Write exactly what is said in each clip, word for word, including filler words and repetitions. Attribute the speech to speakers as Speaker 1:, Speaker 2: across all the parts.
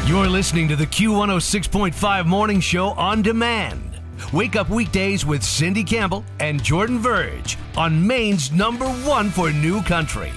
Speaker 1: You're listening to the Q one oh six point five Morning Show on demand. Wake up weekdays with Cindy Campbell and Jordan Verge on Maine's number one for new country.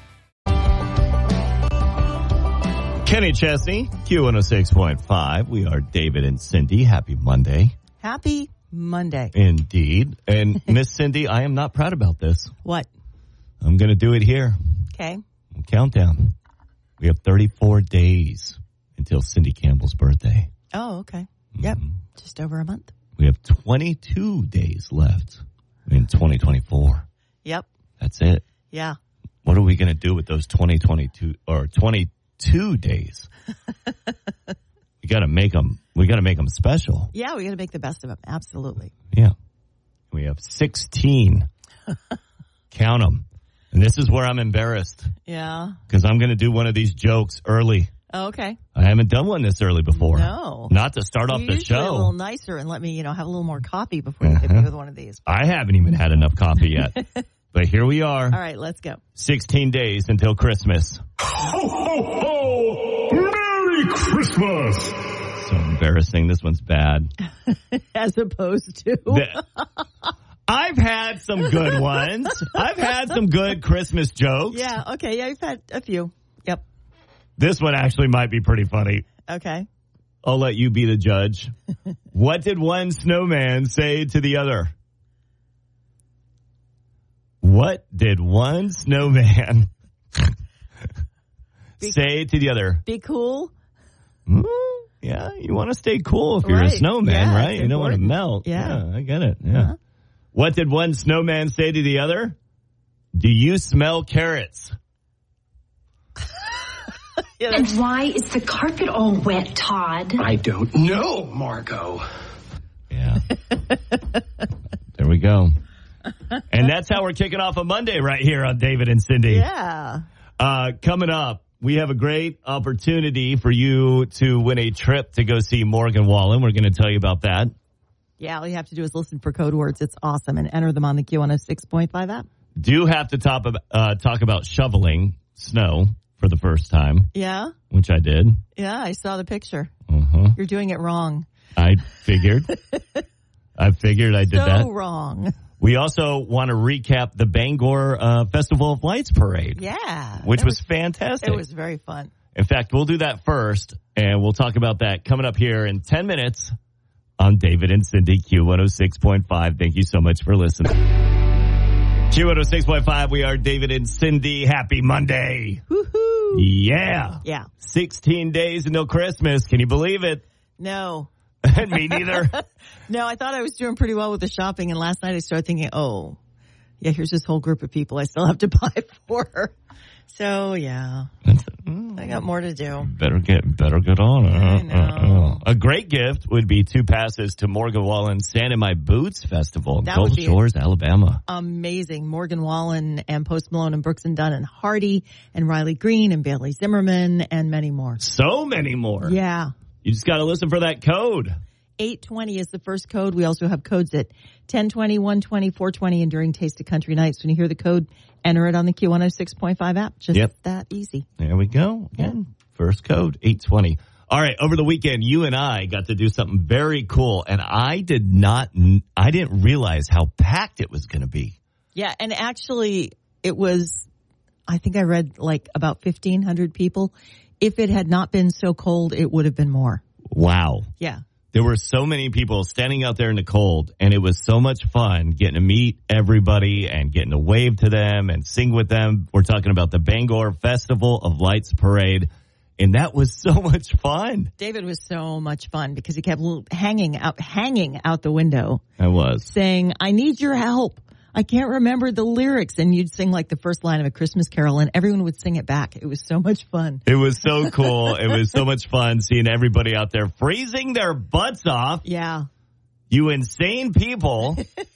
Speaker 2: Kenny Chesney, Q one oh six point five. We are David and Cindy. Happy Monday.
Speaker 3: Happy Monday.
Speaker 2: Indeed. And Miss Cindy, I am not proud about this.
Speaker 3: What?
Speaker 2: I'm going to do it here.
Speaker 3: Okay.
Speaker 2: Countdown. We have thirty-four days until Cindy Campbell's birthday.
Speaker 3: Oh, okay. Yep.
Speaker 2: Mm-hmm.
Speaker 3: Just over a month.
Speaker 2: We have twenty-two days left in twenty twenty-four.
Speaker 3: Yep.
Speaker 2: That's it.
Speaker 3: Yeah.
Speaker 2: What are we going to do with those twenty twenty-two or twenty-two days? We got to make them. We got to make them special.
Speaker 3: Yeah, we got to make the best of them. Absolutely.
Speaker 2: Yeah. We have sixteen. Count them. And this is where I'm embarrassed.
Speaker 3: Yeah.
Speaker 2: Because I'm going to do one of these jokes early.
Speaker 3: Oh, okay.
Speaker 2: I haven't done one this early before.
Speaker 3: No.
Speaker 2: Not to start off
Speaker 3: You're
Speaker 2: the
Speaker 3: usually
Speaker 2: show.
Speaker 3: a little nicer and let me, you know, have a little more coffee before you hit me with one of these.
Speaker 2: I haven't even had enough coffee yet. But here we are.
Speaker 3: All right, let's go.
Speaker 2: sixteen days until Christmas.
Speaker 4: Ho, ho, ho! Merry Christmas!
Speaker 2: So embarrassing. This one's bad.
Speaker 3: As opposed to...
Speaker 2: The- I've had some good ones. I've had some good Christmas jokes.
Speaker 3: Yeah, okay. Yeah, you've had a few. Yep.
Speaker 2: This one actually might be pretty funny.
Speaker 3: Okay.
Speaker 2: I'll let you be the judge. What did one snowman say to the other? What did one snowman
Speaker 3: be,
Speaker 2: say to the other?
Speaker 3: Be cool.
Speaker 2: Mm, yeah, you want to stay cool if you're
Speaker 3: right.
Speaker 2: a snowman,
Speaker 3: yeah,
Speaker 2: right? You don't want to melt.
Speaker 3: Yeah.
Speaker 2: yeah, I get it. Yeah.
Speaker 3: Uh-huh.
Speaker 2: What did one snowman say to the other? Do you smell carrots?
Speaker 3: Yeah,
Speaker 5: and why is the carpet all wet, Todd?
Speaker 4: I don't know, Margot.
Speaker 2: Yeah. There we go. And that's how we're kicking off a Monday right here on David and Cindy.
Speaker 3: Yeah.
Speaker 2: Uh, coming up, we have a great opportunity for you to win a trip to go see Morgan Wallen. We're going to tell you about that.
Speaker 3: Yeah, all you have to do is listen for code words. It's awesome. And enter them on the Q one oh six point five app.
Speaker 2: Do have to top of, uh, talk about shoveling snow for the first time.
Speaker 3: Yeah?
Speaker 2: Which I did.
Speaker 3: Yeah, I saw the picture.
Speaker 2: Uh-huh.
Speaker 3: You're doing it wrong.
Speaker 2: I figured. I figured I did
Speaker 3: so
Speaker 2: that.
Speaker 3: So wrong.
Speaker 2: We also want to recap the Bangor uh, Festival of Lights Parade.
Speaker 3: Yeah.
Speaker 2: Which was,
Speaker 3: was
Speaker 2: fantastic.
Speaker 3: It was very fun.
Speaker 2: In fact, we'll do that first, and we'll talk about that coming up here in ten minutes on David and Cindy, Q one oh six point five. Thank you so much for listening. Q one oh six point five, we are David and Cindy. Happy Monday.
Speaker 3: Woohoo.
Speaker 2: Yeah.
Speaker 3: Yeah.
Speaker 2: sixteen days until Christmas. Can you believe it?
Speaker 3: No.
Speaker 2: Me neither.
Speaker 3: No, I thought I was doing pretty well with the shopping, and last night I started thinking, oh, yeah, here's this whole group of people I still have to buy for. So, yeah, I got more to do.
Speaker 2: Better get better get on it.
Speaker 3: I know.
Speaker 2: A great gift would be two passes to Morgan Wallen's Sand in My Boots Festival in
Speaker 3: That
Speaker 2: Gulf
Speaker 3: would be
Speaker 2: Shores, Alabama.
Speaker 3: Amazing. Morgan Wallen and Post Malone and Brooks and Dunn and Hardy and Riley Green and Bailey Zimmerman and many more.
Speaker 2: So many more.
Speaker 3: Yeah.
Speaker 2: You just got to listen for that code.
Speaker 3: eight twenty is the first code. We also have codes at ten twenty, one twenty, four twenty, and during Taste of Country Nights. When you hear the code, enter it on the Q one oh six point five app. Just
Speaker 2: yep.
Speaker 3: that easy.
Speaker 2: There we go. Again, yeah. First code, eight twenty. All right, over the weekend, you and I got to do something very cool, and I did not, I didn't realize how packed it was going to be.
Speaker 3: Yeah, and actually, it was, I think I read like about fifteen hundred people. If it had not been so cold, it would have been more.
Speaker 2: Wow.
Speaker 3: Yeah.
Speaker 2: There were so many people standing out there in the cold, and it was so much fun getting to meet everybody and getting to wave to them and sing with them. We're talking about the Bangor Festival of Lights Parade, and that was so much fun.
Speaker 3: David was so much fun because he kept hanging out, hanging out the window.
Speaker 2: I was.
Speaker 3: Saying, I need your help. I can't remember the lyrics. And you'd sing like the first line of A Christmas Carol, and everyone would sing it back. It was so much fun.
Speaker 2: It was so cool. It was so much fun seeing everybody out there freezing their butts off.
Speaker 3: Yeah.
Speaker 2: You insane people.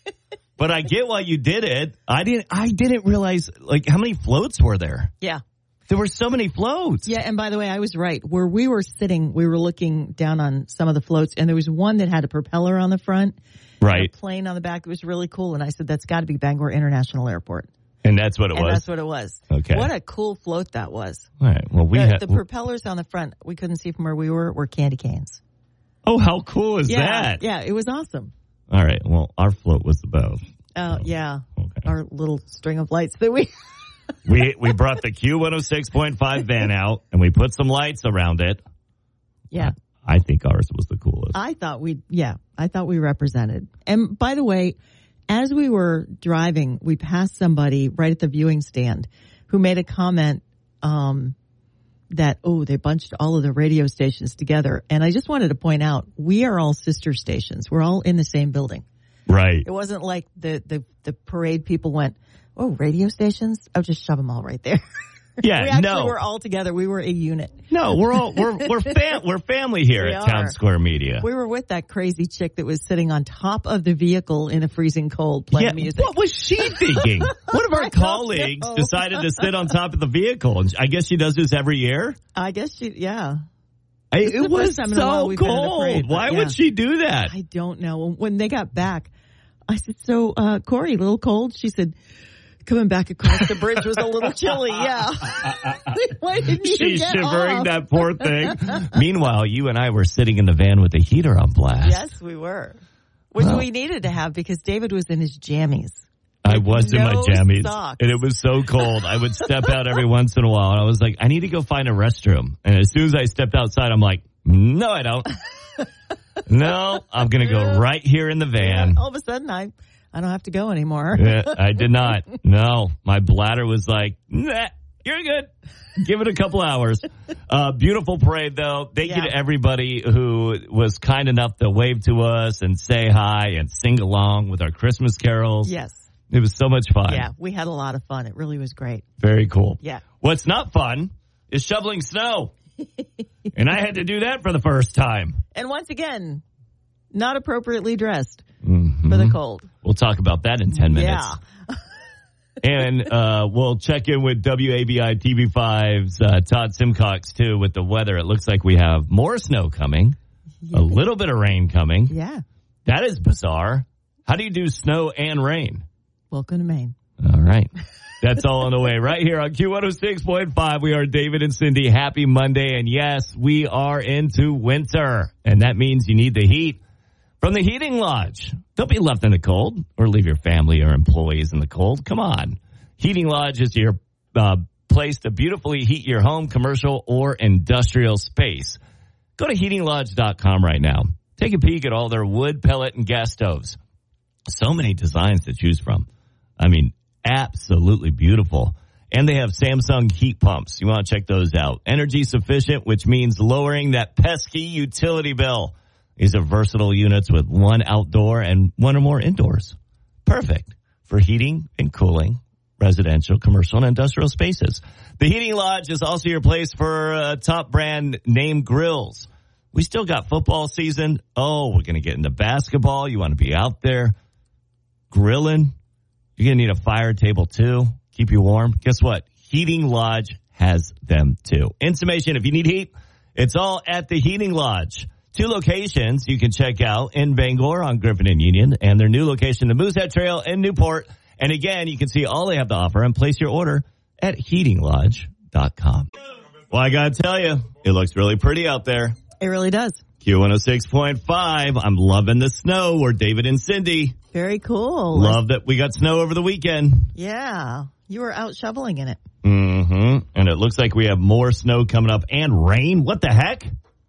Speaker 2: But I get why you did it. I didn't, I didn't realize, like, how many floats were there?
Speaker 3: Yeah.
Speaker 2: There were so many floats.
Speaker 3: Yeah, and by the way, I was right. Where we were sitting, we were looking down on some of the floats, and there was one that had a propeller on the front.
Speaker 2: Right.
Speaker 3: A plane on the back. It was really cool. And I said, that's got to be Bangor International Airport.
Speaker 2: And that's what it
Speaker 3: and
Speaker 2: was?
Speaker 3: that's what it was.
Speaker 2: Okay.
Speaker 3: What a cool float that was.
Speaker 2: All right. Well, we
Speaker 3: the,
Speaker 2: had
Speaker 3: the propellers on the front, we couldn't see from where we were, were candy canes.
Speaker 2: Oh, how cool is
Speaker 3: yeah,
Speaker 2: that?
Speaker 3: Yeah, it was awesome.
Speaker 2: All right. Well, our float was the bow.
Speaker 3: Oh, uh, yeah.
Speaker 2: Okay.
Speaker 3: Our little string of lights that we...
Speaker 2: we we brought the Q one oh six point five van out, and we put some lights around it.
Speaker 3: Yeah.
Speaker 2: I, I think ours was the coolest.
Speaker 3: I thought we, yeah, I thought we represented. And by the way, as we were driving, we passed somebody right at the viewing stand who made a comment um, that, oh, they bunched all of the radio stations together. And I just wanted to point out, we are all sister stations. We're all in the same building.
Speaker 2: Right.
Speaker 3: It wasn't like the, the, the parade people went, oh, radio stations? Oh, just shove them all right there.
Speaker 2: Yeah,
Speaker 3: we actually
Speaker 2: no.
Speaker 3: were all together. We were a unit.
Speaker 2: No, we're all we're we're fam- we're family here
Speaker 3: We
Speaker 2: at
Speaker 3: are.
Speaker 2: Town Square Media.
Speaker 3: We were with that crazy chick that was sitting on top of the vehicle in a freezing cold playing
Speaker 2: yeah,
Speaker 3: music.
Speaker 2: what was she thinking? One of our
Speaker 3: I don't
Speaker 2: colleagues
Speaker 3: know.
Speaker 2: decided to sit on top of the vehicle, and I guess she does this every year.
Speaker 3: I guess she, yeah.
Speaker 2: I,
Speaker 3: This is
Speaker 2: it
Speaker 3: the
Speaker 2: was
Speaker 3: first time in a while
Speaker 2: so
Speaker 3: we've been in a
Speaker 2: cold.
Speaker 3: parade, but
Speaker 2: Why
Speaker 3: yeah.
Speaker 2: would she do that?
Speaker 3: I don't know. When they got back, I said, so, uh, Corey, a little cold? She said, coming back across the bridge was a little chilly. Yeah. Why didn't you
Speaker 2: She's
Speaker 3: get
Speaker 2: shivering,
Speaker 3: off?
Speaker 2: that poor thing. Meanwhile, you and I were sitting in the van with the heater on blast.
Speaker 3: Yes, we were. Which
Speaker 2: Well.
Speaker 3: we needed to have because David was in his jammies.
Speaker 2: I was in my
Speaker 3: no
Speaker 2: jammies,
Speaker 3: socks.
Speaker 2: and it was so cold. I would step out every once in a while, and I was like, I need to go find a restroom. And as soon as I stepped outside, I'm like, no, I don't. No, I'm going to go right here in the van.
Speaker 3: All of a sudden, I, I don't have to go anymore.
Speaker 2: Yeah, I did not. No, my bladder was like, nah, you're good. Give it a couple hours. Uh, beautiful parade, though. Thank
Speaker 3: Yeah.
Speaker 2: you to everybody who was kind enough to wave to us and say hi and sing along with our Christmas carols.
Speaker 3: Yes.
Speaker 2: It was so much fun.
Speaker 3: Yeah, we had a lot of fun. It really was great.
Speaker 2: Very cool.
Speaker 3: Yeah.
Speaker 2: What's not fun is shoveling snow. And I had to do that for the first time.
Speaker 3: And once again, not appropriately dressed
Speaker 2: Mm-hmm.
Speaker 3: for the cold.
Speaker 2: We'll talk about that in ten minutes.
Speaker 3: Yeah.
Speaker 2: And uh, we'll check in with W A B I T V five's uh, Todd Simcox, too, with the weather. It looks like we have more snow coming, a little bit of rain coming.
Speaker 3: Yeah.
Speaker 2: That is bizarre. How do you do snow and rain?
Speaker 3: Welcome to Maine.
Speaker 2: All right. That's all on the way right here on Q one oh six point five. We are David and Cindy. Happy Monday. And yes, we are into winter. And that means you need the heat from the Heating Lodge. Don't be left in the cold or leave your family or employees in the cold. Come on. Heating Lodge is your uh, place to beautifully heat your home, commercial, or industrial space. Go to heating lodge dot com right now. Take a peek at all their wood, pellet, and gas stoves. So many designs to choose from. I mean, absolutely beautiful. And they have Samsung heat pumps. You want to check those out. Energy sufficient, which means lowering that pesky utility bill. These are versatile units with one outdoor and one or more indoors. Perfect for heating and cooling residential, commercial, and industrial spaces. The Heating Lodge is also your place for uh, top brand name grills. We still got football season. Oh, we're going to get into basketball. You want to be out there grilling. You're going to need a fire table, too. Keep you warm. Guess what? Heating Lodge has them, too. Information, if you need heat, it's all at the Heating Lodge. Two locations you can check out in Bangor on Griffin and Union, and their new location, the Moosehead Trail in Newport. And again, you can see all they have to offer and place your order at heating lodge dot com. Well, I got to tell you, it looks really pretty out there.
Speaker 3: It really does.
Speaker 2: Q one oh six point five. I'm loving the snow. We're David and Cindy.
Speaker 3: Very cool.
Speaker 2: Love that we got snow over the weekend.
Speaker 3: Yeah. You were out shoveling in it.
Speaker 2: Mm-hmm. And it looks like we have more snow coming up and rain. What the heck?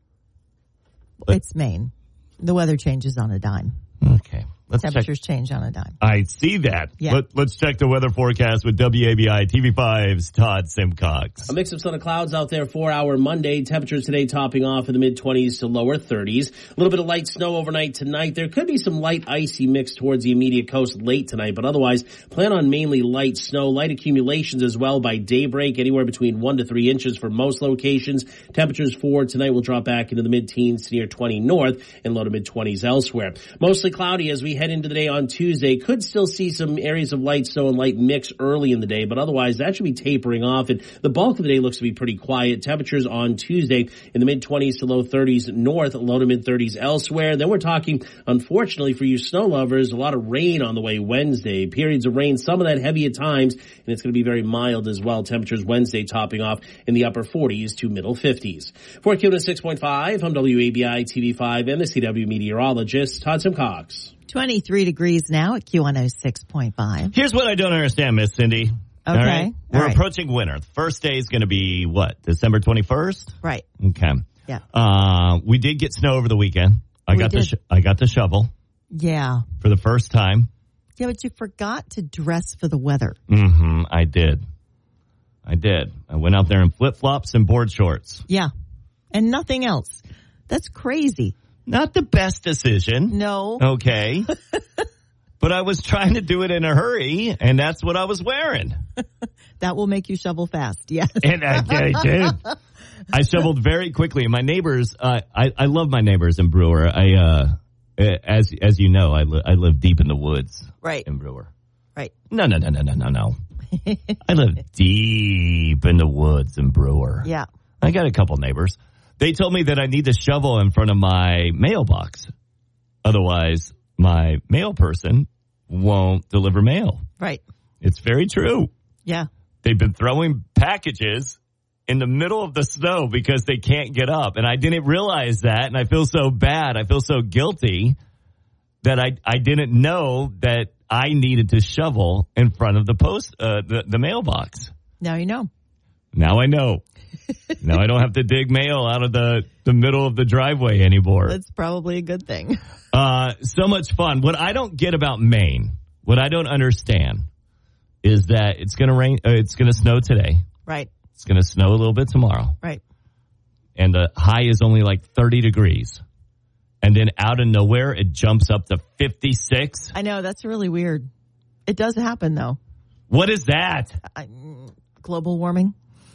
Speaker 3: It's Maine. The weather changes on a dime.
Speaker 2: Okay. Let's
Speaker 3: Temperatures
Speaker 2: check.
Speaker 3: change on a dime.
Speaker 2: I see that.
Speaker 3: Yeah.
Speaker 2: Let, let's check the weather forecast with W A B I T V five's Todd Simcox.
Speaker 6: A mix of sun and clouds out there for our Monday. Temperatures today topping off in the mid-twenties to lower thirties. A little bit of light snow overnight tonight. There could be some light icy mix towards the immediate coast late tonight, but otherwise plan on mainly light snow, light accumulations as well by daybreak, anywhere between one to three inches for most locations. Temperatures for tonight will drop back into the mid-teens to near twenty north and low to mid-twenties elsewhere. Mostly cloudy as we head into the day on Tuesday, could still see some areas of light snow and light mix early in the day, but otherwise that should be tapering off. And the bulk of the day looks to be pretty quiet. Temperatures on Tuesday in the mid-twenties to low thirties north, low to mid-thirties elsewhere. Then we're talking, unfortunately for you snow lovers, a lot of rain on the way Wednesday. Periods of rain, some of that heavy at times, and it's going to be very mild as well. Temperatures Wednesday topping off in the upper forties to middle fifties. For Q one oh six point five, I'm W A B I T V five and the C W meteorologist, Todd Simcox.
Speaker 3: twenty-three degrees now at Q one oh six point five.
Speaker 2: Here's what I don't understand, Miss Cindy.
Speaker 3: Okay.
Speaker 2: All right? We're
Speaker 3: All right.
Speaker 2: approaching winter. The first day is going to be, what, December twenty-first?
Speaker 3: Right.
Speaker 2: Okay.
Speaker 3: Yeah.
Speaker 2: Uh, we did get snow over the weekend. I
Speaker 3: We
Speaker 2: got the
Speaker 3: did.
Speaker 2: sh- I got the shovel
Speaker 3: Yeah.
Speaker 2: for the first time.
Speaker 3: Yeah, but you forgot to dress for the weather.
Speaker 2: Mm-hmm. I did. I did. I went out there in flip-flops and board shorts.
Speaker 3: Yeah. And nothing else. That's crazy.
Speaker 2: Not the best decision.
Speaker 3: No.
Speaker 2: Okay. But I was trying to do it in a hurry, and that's what I was wearing.
Speaker 3: That will make you shovel fast. Yes.
Speaker 2: And I, I did. I shoveled very quickly. My neighbors, uh, I, I love my neighbors in Brewer. I, uh, as as you know, I, li- I live deep in the woods.
Speaker 3: Right.
Speaker 2: In Brewer.
Speaker 3: Right.
Speaker 2: No, no, no, no, no, no, no. I live deep in the woods in Brewer.
Speaker 3: Yeah.
Speaker 2: I got a couple neighbors. They told me that I need to shovel in front of my mailbox. Otherwise, my mail person won't deliver mail.
Speaker 3: Right.
Speaker 2: It's very true.
Speaker 3: Yeah.
Speaker 2: They've been throwing packages in the middle of the snow because they can't get up. And I didn't realize that, and I feel so bad. I feel so guilty that I, I didn't know that I needed to shovel in front of the post, uh, the, the mailbox.
Speaker 3: Now you know.
Speaker 2: Now I know. Now I don't have to dig mail out of the, the middle of the driveway anymore.
Speaker 3: That's probably a good thing.
Speaker 2: Uh, so much fun. What I don't get about Maine, what I don't understand is that it's going to rain, uh, it's going to snow today.
Speaker 3: Right.
Speaker 2: It's going to snow a little bit tomorrow.
Speaker 3: Right.
Speaker 2: And the high is only like thirty degrees. And then out of nowhere, it jumps up to fifty-six.
Speaker 3: I know. That's really weird. It does happen, though.
Speaker 2: What is that?
Speaker 3: I, global warming.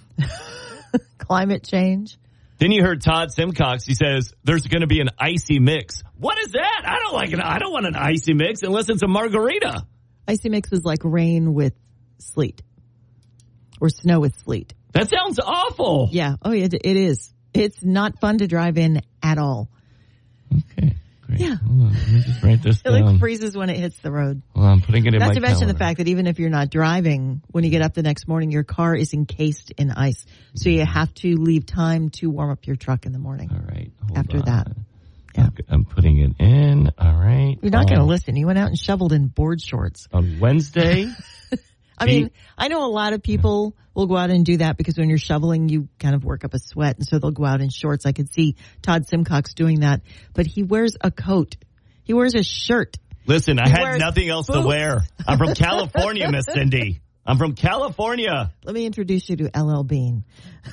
Speaker 3: Climate change.
Speaker 2: Then you heard Todd Simcox. He says there's going to be an icy mix. What is that? I don't like it. I don't want an icy mix unless it's a margarita.
Speaker 3: Icy mix is like rain with sleet or snow with sleet.
Speaker 2: That sounds awful.
Speaker 3: Yeah. Oh, it, it is. It's not fun to drive in at all.
Speaker 2: Okay. Great.
Speaker 3: Yeah.
Speaker 2: Hold on. Let me just write this
Speaker 3: It
Speaker 2: down.
Speaker 3: like freezes when it hits the road.
Speaker 2: Well, I'm putting it in
Speaker 3: Not
Speaker 2: my
Speaker 3: to mention
Speaker 2: calendar.
Speaker 3: the fact that even if you're not driving, when you get up the next morning, your car is encased in ice. So you have to leave time to warm up your truck in the morning.
Speaker 2: All right. Hold
Speaker 3: After
Speaker 2: on.
Speaker 3: that. Yeah.
Speaker 2: I'm, I'm putting it in. All right.
Speaker 3: You're not going to
Speaker 2: On-
Speaker 3: listen. You went out and shoveled in board shorts.
Speaker 2: On Wednesday.
Speaker 3: I mean, I know a lot of people will go out and do that because when you're shoveling, you kind of work up a sweat. And so they'll go out in shorts. I could see Todd Simcox doing that. But he wears a coat. He wears a shirt.
Speaker 2: Listen, I
Speaker 3: He
Speaker 2: had
Speaker 3: wears
Speaker 2: nothing else to
Speaker 3: boots.
Speaker 2: wear. I'm from California, Miss Cindy. I'm from California.
Speaker 3: Let me introduce you to L L Bean.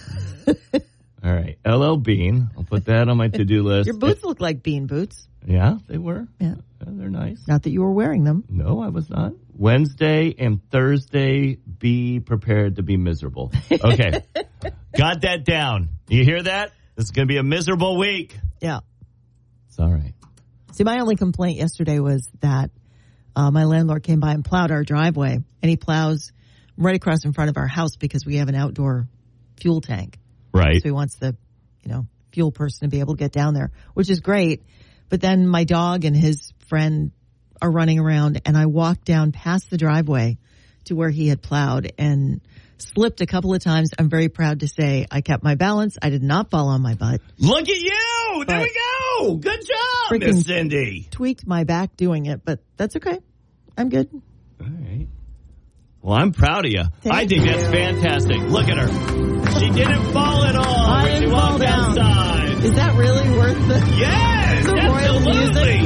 Speaker 2: All right. L L Bean. I'll put that on my to-do list.
Speaker 3: Your boots look like bean boots.
Speaker 2: Yeah, they were.
Speaker 3: Yeah.
Speaker 2: Yeah, they're nice.
Speaker 3: Not that you were wearing them.
Speaker 2: No, I was not. Wednesday and Thursday, be prepared to be miserable. Okay. Got that down. You hear that? This is going to be a miserable week.
Speaker 3: Yeah.
Speaker 2: It's all right.
Speaker 3: See, my only complaint yesterday was that uh, my landlord came by and plowed our driveway, and he plows right across in front of our house because we have an outdoor fuel tank.
Speaker 2: Right.
Speaker 3: So he wants the, you know, fuel person to be able to get down there, which is great. But then my dog and his friend are running around, and I walked down past the driveway to where he had plowed and slipped a couple of times. I'm very proud to say I kept my balance. I did not fall on my butt.
Speaker 2: Look at you. There
Speaker 3: But-
Speaker 2: we go. Good job,
Speaker 3: Freaking-
Speaker 2: Miss Cindy.
Speaker 3: Tweaked my back doing it, but that's okay. I'm good.
Speaker 2: All right. Well, I'm proud of you.
Speaker 3: Thank
Speaker 2: I think
Speaker 3: you.
Speaker 2: that's fantastic. Look at her. She didn't fall at all.
Speaker 3: I
Speaker 2: when she
Speaker 3: didn't fall
Speaker 2: walked
Speaker 3: down.
Speaker 2: outside.
Speaker 3: Is that really worth the...
Speaker 2: Yes,
Speaker 3: The royal
Speaker 2: absolutely.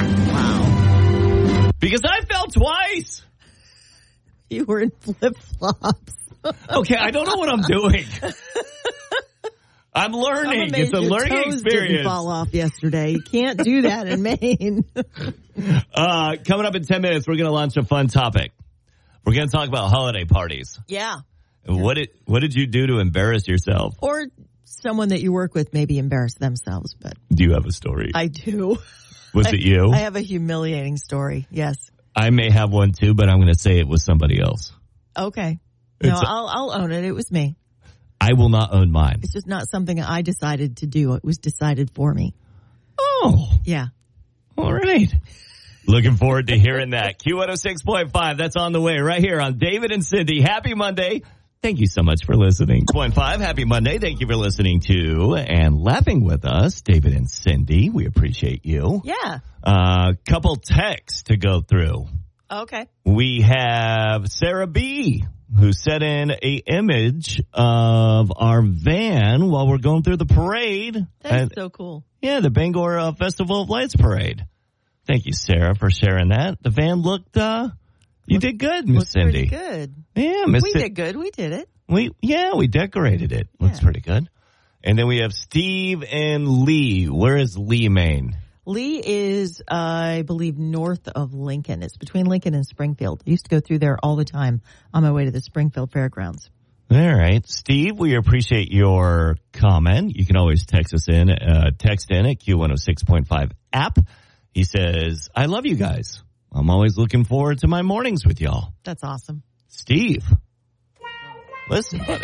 Speaker 3: Wow.
Speaker 2: Because I fell twice.
Speaker 3: You were in flip-flops.
Speaker 2: Okay, I don't know what I'm doing. I'm
Speaker 3: I'm
Speaker 2: learning.
Speaker 3: amazed
Speaker 2: It's a
Speaker 3: your
Speaker 2: learning
Speaker 3: toes
Speaker 2: experience.
Speaker 3: didn't fall off yesterday. You can't do that in Maine.
Speaker 2: Uh, coming up in ten minutes, we're going to launch a fun topic. We're going to talk about holiday parties.
Speaker 3: Yeah.
Speaker 2: What did what did you do to embarrass yourself?
Speaker 3: Or someone that you work with maybe embarrass themselves, but
Speaker 2: Do you have a story?
Speaker 3: I do.
Speaker 2: Was
Speaker 3: I,
Speaker 2: it you?
Speaker 3: I have a humiliating story. Yes.
Speaker 2: I may have one too, but I'm going to say it was somebody else.
Speaker 3: Okay. No,
Speaker 2: It's a-
Speaker 3: I'll I'll own it. It was me.
Speaker 2: I will not own mine.
Speaker 3: It's just not something I decided to do. It was decided for me.
Speaker 2: Oh,
Speaker 3: Yeah.
Speaker 2: all right. Looking forward to hearing that. Q one oh six point five, that's on the way right here on David and Cindy. Happy Monday. Thank you so much for listening. Point five, happy Monday. Thank you for listening to and laughing with us, David and Cindy. We appreciate you.
Speaker 3: Yeah.
Speaker 2: A uh, couple texts to go through.
Speaker 3: Okay.
Speaker 2: We have Sarah B., who sent in a image of our van while we're going through the parade.
Speaker 3: That's
Speaker 2: at,
Speaker 3: so cool.
Speaker 2: Yeah, the Bangor uh, Festival of Lights parade. Thank you, Sarah, for sharing that. The van looked, uh, you did good, Miss
Speaker 3: Looks
Speaker 2: Cindy.
Speaker 3: pretty good.
Speaker 2: Yeah, Miss
Speaker 3: We
Speaker 2: Cindy.
Speaker 3: did good. We did it.
Speaker 2: We, yeah, we decorated it. Looks
Speaker 3: Yeah.
Speaker 2: pretty good. And then we have Steve and Lee. Where is Lee, Maine?
Speaker 3: Lee is, uh, I believe, north of Lincoln. It's between Lincoln and Springfield. I used to go through there all the time on my way to the Springfield Fairgrounds.
Speaker 2: All right. Steve, we appreciate your comment. You can always text us in, uh, text in at Q one oh six point five app. He says, I love you guys. I'm always looking forward to my mornings with y'all.
Speaker 3: That's awesome.
Speaker 2: Steve, listen, buddy.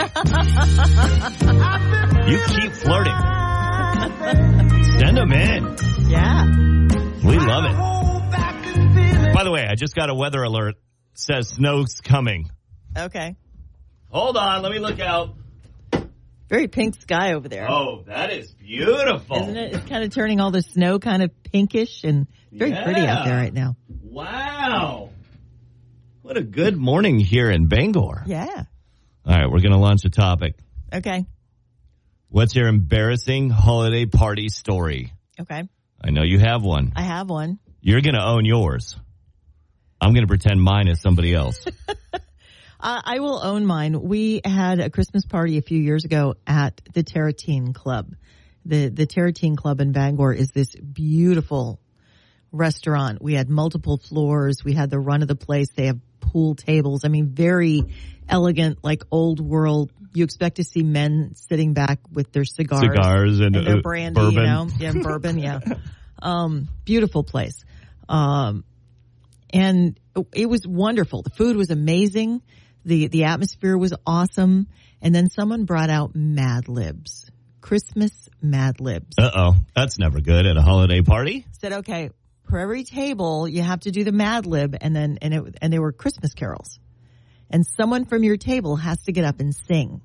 Speaker 2: You keep flirting. Send them in.
Speaker 3: Yeah.
Speaker 2: We love it. By the way, I just got a weather alert. Says snow's coming.
Speaker 3: Okay.
Speaker 2: Hold on. Let me look out.
Speaker 3: Very pink sky over there.
Speaker 2: Oh, that is beautiful.
Speaker 3: Isn't it? It's kind of turning all the snow kind of pinkish and very
Speaker 2: Yeah.
Speaker 3: pretty out there right now.
Speaker 2: Wow. What a good morning here in Bangor.
Speaker 3: Yeah.
Speaker 2: All right, we're going to launch a topic.
Speaker 3: Okay.
Speaker 2: What's your embarrassing holiday party story?
Speaker 3: Okay.
Speaker 2: I know you have one.
Speaker 3: I have one.
Speaker 2: You're going to own yours. I'm going to pretend mine is somebody else.
Speaker 3: Uh, I will own mine. We had a Christmas party a few years ago at the Terratine Club. The the Terratine Club in Bangor is this beautiful restaurant. We had multiple floors. We had the run of the place. They have pool tables. I mean, very elegant, like old world. You expect to see men sitting back with their cigars,
Speaker 2: Cigars and,
Speaker 3: and their
Speaker 2: uh,
Speaker 3: brandy,
Speaker 2: bourbon.
Speaker 3: you know, yeah, bourbon, yeah. Um, beautiful place. Um, and it was wonderful. The food was amazing. The the atmosphere was awesome. And then someone brought out Mad Libs, Christmas Mad Libs.
Speaker 2: Uh-oh. That's never good at a holiday party.
Speaker 3: Said, okay, for every table, you have to do the Mad Lib, and then and it and they were Christmas carols. And someone from your table has to get up and sing.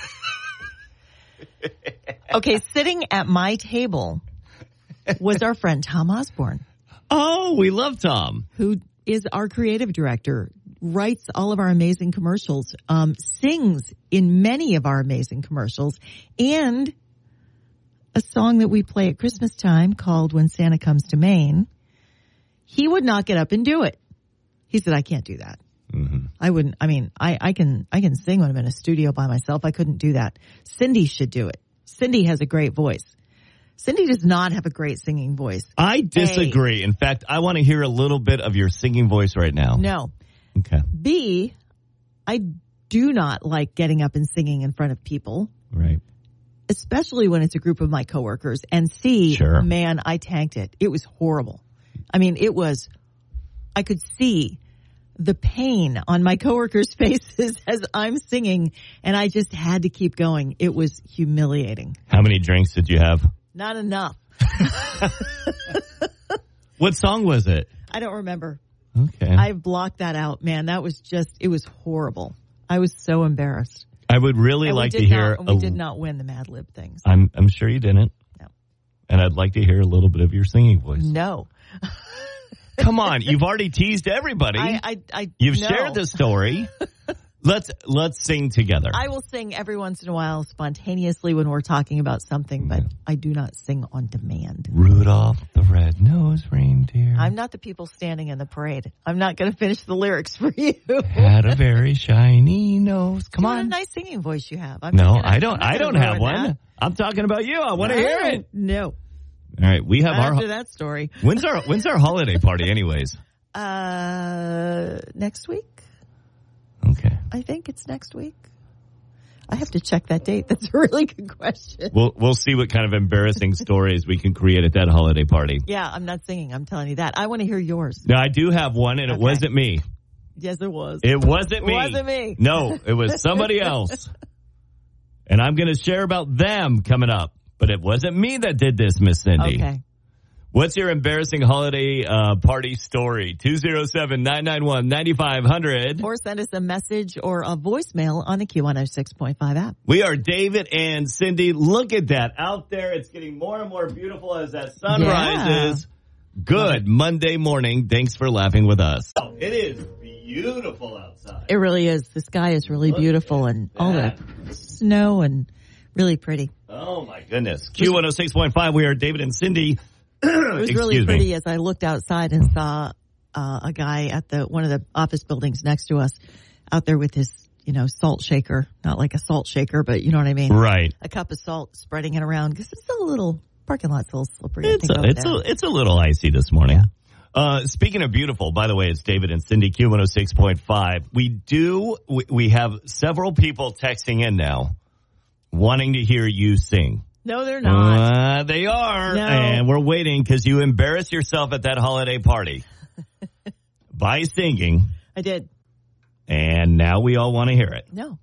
Speaker 3: Okay, sitting at my table was our friend Tom Osborne,
Speaker 2: Oh, we love Tom.
Speaker 3: who is our creative director, writes all of our amazing commercials, um, sings in many of our amazing commercials, and a song that we play at Christmas time called When Santa Comes to Maine. He would not get up and do it. He said, I can't do that.
Speaker 2: Mm-hmm.
Speaker 3: I wouldn't. I mean, I, I can I can sing when I'm in a studio by myself. I couldn't do that. Cindy should do it. Cindy has a great voice. Cindy does not have a great singing voice.
Speaker 2: I disagree. In fact, I want to hear a little bit of your singing voice right now.
Speaker 3: No.
Speaker 2: Okay.
Speaker 3: B, I do not like getting up and singing in front of people,
Speaker 2: Right.
Speaker 3: especially when it's a group of my coworkers. And C,
Speaker 2: Sure.
Speaker 3: man, I tanked it. It was horrible. I mean, it was, I could see the pain on my coworkers' faces as I'm singing, and I just had to keep going. It was humiliating.
Speaker 2: How many drinks did you have?
Speaker 3: Not enough.
Speaker 2: What song was it?
Speaker 3: I don't remember.
Speaker 2: Okay.
Speaker 3: I blocked that out, man. That was just, it was horrible. I was so embarrassed.
Speaker 2: I would really
Speaker 3: And
Speaker 2: like
Speaker 3: we
Speaker 2: to
Speaker 3: did
Speaker 2: hear.
Speaker 3: not, we
Speaker 2: a-
Speaker 3: did not win the Mad Lib things.
Speaker 2: I'm I'm sure you didn't.
Speaker 3: No.
Speaker 2: And I'd like to hear a little bit of your singing voice.
Speaker 3: No.
Speaker 2: Come on, you've already teased everybody.
Speaker 3: I, I, I
Speaker 2: You've
Speaker 3: no.
Speaker 2: shared the story. let's let's sing together.
Speaker 3: I will sing every once in a while spontaneously when we're talking about something, but I do not sing on demand.
Speaker 2: Rudolph the red-nosed reindeer
Speaker 3: I'm not the people standing in the parade. I'm not going to finish the lyrics for you.
Speaker 2: had a very shiny nose. Come
Speaker 3: What a
Speaker 2: on.
Speaker 3: nice singing voice you have. I'm
Speaker 2: No,
Speaker 3: not gonna-
Speaker 2: I don't.
Speaker 3: I'm not
Speaker 2: I
Speaker 3: gonna
Speaker 2: don't have
Speaker 3: ruin
Speaker 2: one.
Speaker 3: that.
Speaker 2: I'm talking about you. I want to hear it.
Speaker 3: No.
Speaker 2: All right, we have
Speaker 3: After
Speaker 2: our.
Speaker 3: that story.
Speaker 2: When's our When's our holiday party, anyways?
Speaker 3: Uh, next week.
Speaker 2: Okay.
Speaker 3: I think it's next week. I have to check that date. That's a really good question.
Speaker 2: We'll we'll see what kind of embarrassing stories we can create at that holiday party.
Speaker 3: Yeah, I'm not singing. I'm telling you that. I want to hear yours.
Speaker 2: Now, I do have one, and it
Speaker 3: Okay.
Speaker 2: wasn't me.
Speaker 3: Yes, it was.
Speaker 2: It wasn't me.
Speaker 3: It wasn't me.
Speaker 2: No, it was somebody else. And I'm going to share about them coming up. But it wasn't me that did this, Miss Cindy.
Speaker 3: Okay.
Speaker 2: What's your embarrassing holiday uh, party story? two oh seven, nine nine one, nine five hundred.
Speaker 3: Or send us a message or a voicemail on the Q one oh six point five app.
Speaker 2: We are David and Cindy. Look at that. Out there, it's getting more and more beautiful as that sun
Speaker 3: Yeah.
Speaker 2: rises. Good Monday morning. Thanks for laughing with us. It is beautiful outside.
Speaker 3: It really is. The sky is really
Speaker 2: Look
Speaker 3: beautiful
Speaker 2: at
Speaker 3: and all the
Speaker 2: that.
Speaker 3: snow and really pretty.
Speaker 2: Oh, my goodness. Q one oh six point five, we are David and Cindy.
Speaker 3: It was really
Speaker 2: Excuse
Speaker 3: pretty
Speaker 2: me.
Speaker 3: as I looked outside and saw uh, a guy at the one of the office buildings next to us out there with his, you know, salt shaker. Not like a salt shaker, but you know what I mean?
Speaker 2: Right.
Speaker 3: A cup of salt, spreading it around because it's a little parking lot's a little slippery. I
Speaker 2: It's
Speaker 3: think,
Speaker 2: a,
Speaker 3: over
Speaker 2: it's,
Speaker 3: there.
Speaker 2: a, it's a little icy this morning. Uh, speaking of beautiful, by the way, it's David and Cindy, Q one oh six point five. We do, we, we have several people texting in now wanting to hear you sing.
Speaker 3: No, they're not.
Speaker 2: Uh, they are.
Speaker 3: No.
Speaker 2: And we're waiting because you embarrassed yourself at that holiday party by singing.
Speaker 3: I did.
Speaker 2: And now we all want to hear it.
Speaker 3: No,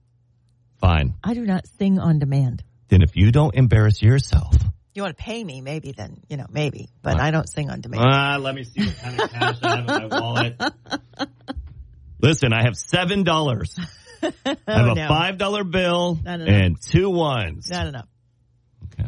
Speaker 2: Fine.
Speaker 3: I do not sing on demand.
Speaker 2: Then if you don't embarrass yourself.
Speaker 3: You want to pay me, maybe then, you know, maybe. But I don't sing on demand.
Speaker 2: Uh, let me see what kind of cash I have in my wallet. Listen, I have seven dollars. I have
Speaker 3: Oh,
Speaker 2: a
Speaker 3: no.
Speaker 2: five dollar bill
Speaker 3: Not enough.
Speaker 2: and two ones.
Speaker 3: Not enough.
Speaker 2: Okay.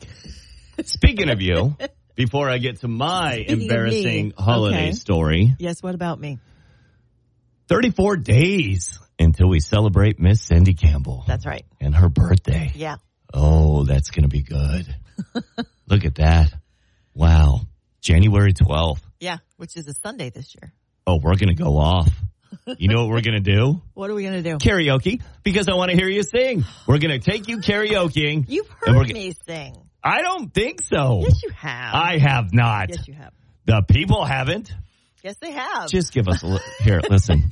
Speaker 2: Speaking of you, before I get to my
Speaker 3: Speaking of me,
Speaker 2: embarrassing holiday
Speaker 3: okay.
Speaker 2: story,
Speaker 3: Yes, what about me?
Speaker 2: thirty-four days until we celebrate Miss Cindy Campbell.
Speaker 3: That's right.
Speaker 2: And her birthday.
Speaker 3: Yeah.
Speaker 2: Oh, that's going to be good. Look at that. Wow. January twelfth.
Speaker 3: Yeah, which is a Sunday this year.
Speaker 2: Oh, we're going to go off. You know what we're going to do?
Speaker 3: What are we going to do?
Speaker 2: Karaoke, because I want to hear you sing. We're going to take you karaokeing.
Speaker 3: You've
Speaker 2: and we're
Speaker 3: heard
Speaker 2: g-
Speaker 3: me sing.
Speaker 2: I don't think so.
Speaker 3: Yes, you have.
Speaker 2: I have not.
Speaker 3: Yes, you have.
Speaker 2: The people haven't.
Speaker 3: Yes, they have.
Speaker 2: Just give us a li- here. Listen.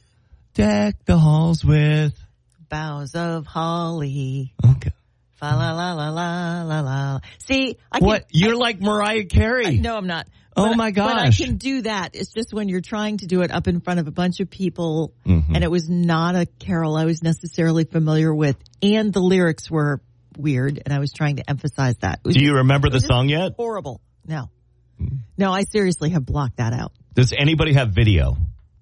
Speaker 2: Deck the halls with.
Speaker 3: Boughs of holly.
Speaker 2: Okay.
Speaker 3: Fa la la la la la la. See, I can.
Speaker 2: What? You're like Mariah Carey.
Speaker 3: No, I'm not.
Speaker 2: Oh,
Speaker 3: But-
Speaker 2: my
Speaker 3: But I
Speaker 2: gosh.
Speaker 3: can do that. It's just when you're trying to do it up in front of a bunch of people,
Speaker 2: Mhm.
Speaker 3: and it was not a carol I was necessarily familiar with, and the lyrics were weird, and I was trying to emphasize that. It was
Speaker 2: Do you remember
Speaker 3: it
Speaker 2: the
Speaker 3: was just
Speaker 2: song yet?
Speaker 3: Horrible. No. No, I seriously have blocked that out.
Speaker 2: Does anybody have video?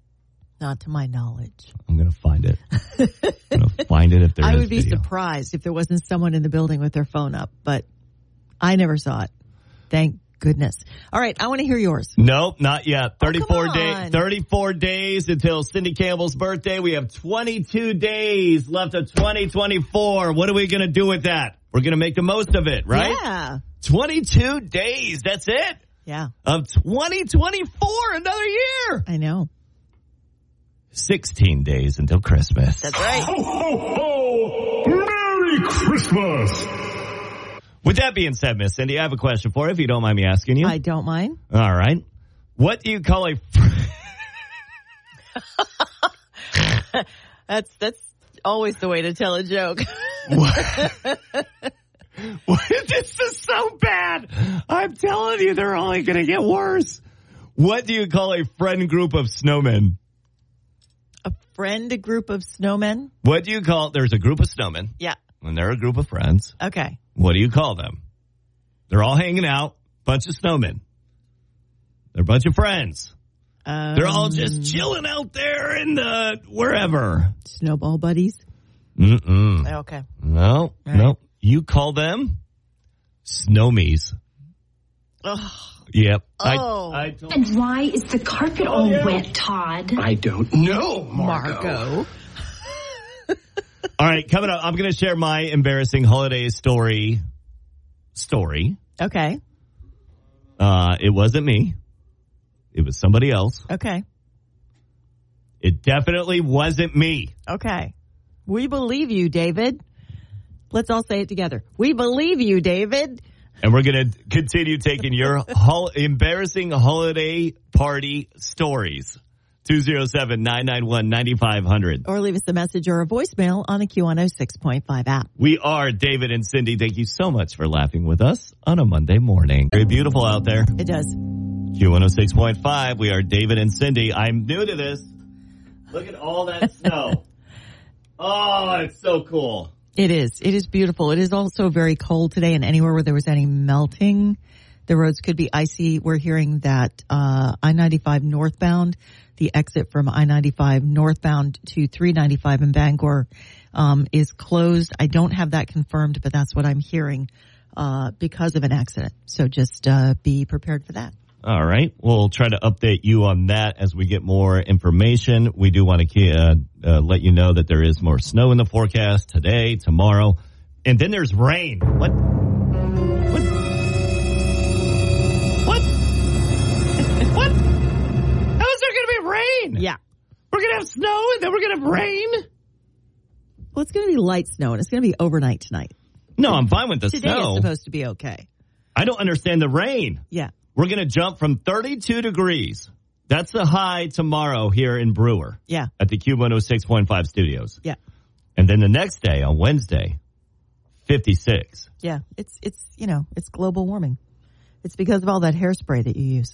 Speaker 3: Not to my knowledge.
Speaker 2: I'm going to find it. I'm going to find it if there is
Speaker 3: I would be
Speaker 2: video.
Speaker 3: surprised if there wasn't someone in the building with their phone up, but I never saw it. Thank goodness. All right, I want to hear yours.
Speaker 2: Nope, not yet. thirty-four
Speaker 3: come
Speaker 2: days.
Speaker 3: on.
Speaker 2: thirty-four days until Cindy Campbell's birthday. We have twenty-two days left of twenty twenty-four. What are we going to do with that? We're going to make the most of it, right?
Speaker 3: Yeah.
Speaker 2: twenty-two days. That's it.
Speaker 3: Yeah,
Speaker 2: Of twenty twenty-four, another year.
Speaker 3: I know.
Speaker 2: sixteen days until Christmas.
Speaker 3: That's right.
Speaker 4: Ho, ho, ho! Merry Christmas!
Speaker 2: With that being said, Miss Cindy, I have a question for you, if you don't mind me asking you.
Speaker 3: I don't mind.
Speaker 2: All right. What do you call a...
Speaker 3: That's that's always the way to tell a joke.
Speaker 2: This is so bad. I'm telling you, they're only going to get worse. What do you call a friend group of snowmen?
Speaker 3: A friend, a group of snowmen.
Speaker 2: What do you call... There's a group of snowmen,
Speaker 3: Yeah.
Speaker 2: and they're a group of friends.
Speaker 3: Okay.
Speaker 2: What do you call them? They're all hanging out, bunch of snowmen. They're a bunch of friends.
Speaker 3: Um,
Speaker 2: They're all just chilling out there in the wherever.
Speaker 3: snowball buddies.
Speaker 2: Mm-mm.
Speaker 3: Okay.
Speaker 2: No,
Speaker 3: right.
Speaker 2: no. You call them snowmies.
Speaker 3: Ugh.
Speaker 2: Yep.
Speaker 3: Oh.
Speaker 2: I, I told
Speaker 5: And why is the carpet all
Speaker 4: yeah.
Speaker 5: wet, Todd?
Speaker 4: I don't know, Marco.
Speaker 3: Marco.
Speaker 2: All right, coming up, I'm going to share my embarrassing holiday story. Story.
Speaker 3: Okay.
Speaker 2: Uh, it wasn't me. It was somebody else.
Speaker 3: Okay.
Speaker 2: It definitely wasn't me.
Speaker 3: Okay. We believe you, David. Let's all say it together. We believe you, David.
Speaker 2: And we're going to continue taking your hol- embarrassing holiday party stories. two oh seven, nine nine one, nine five hundred.
Speaker 3: Or leave us a message or a voicemail on the Q one oh six point five app.
Speaker 2: We are David and Cindy. Thank you so much for laughing with us on a Monday morning. Very beautiful out there.
Speaker 3: It does.
Speaker 2: Q one oh six point five. We are David and Cindy. I'm new to this. Look at all that snow. Oh, it's so cool.
Speaker 3: It is. It is beautiful. It is also very cold today, and anywhere where there was any melting, the roads could be icy. We're hearing that uh I ninety-five northbound, the exit from I ninety-five northbound to three ninety-five in Bangor um is closed. I don't have that confirmed, but that's what I'm hearing uh because of an accident. So just uh be prepared for that.
Speaker 2: All right. We'll try to update you on that as we get more information. We do want to uh, uh, let you know that there is more snow in the forecast today, tomorrow, and then there's rain. What? What? What? What? How is there going to be rain?
Speaker 3: Yeah.
Speaker 2: We're going to have snow and then we're going to have rain?
Speaker 3: Well, it's going to be light snow, and it's going to be overnight tonight.
Speaker 2: No, I'm fine with the
Speaker 3: Today
Speaker 2: snow.
Speaker 3: is supposed to be okay.
Speaker 2: I don't understand the rain.
Speaker 3: Yeah.
Speaker 2: We're going to jump from thirty-two degrees. That's the high tomorrow here in Brewer.
Speaker 3: Yeah.
Speaker 2: At the Q one oh six point five studios.
Speaker 3: Yeah.
Speaker 2: And then the next day, on Wednesday, fifty-six.
Speaker 3: Yeah. It's, it's, you know, it's global warming. It's because of all that hairspray that you use.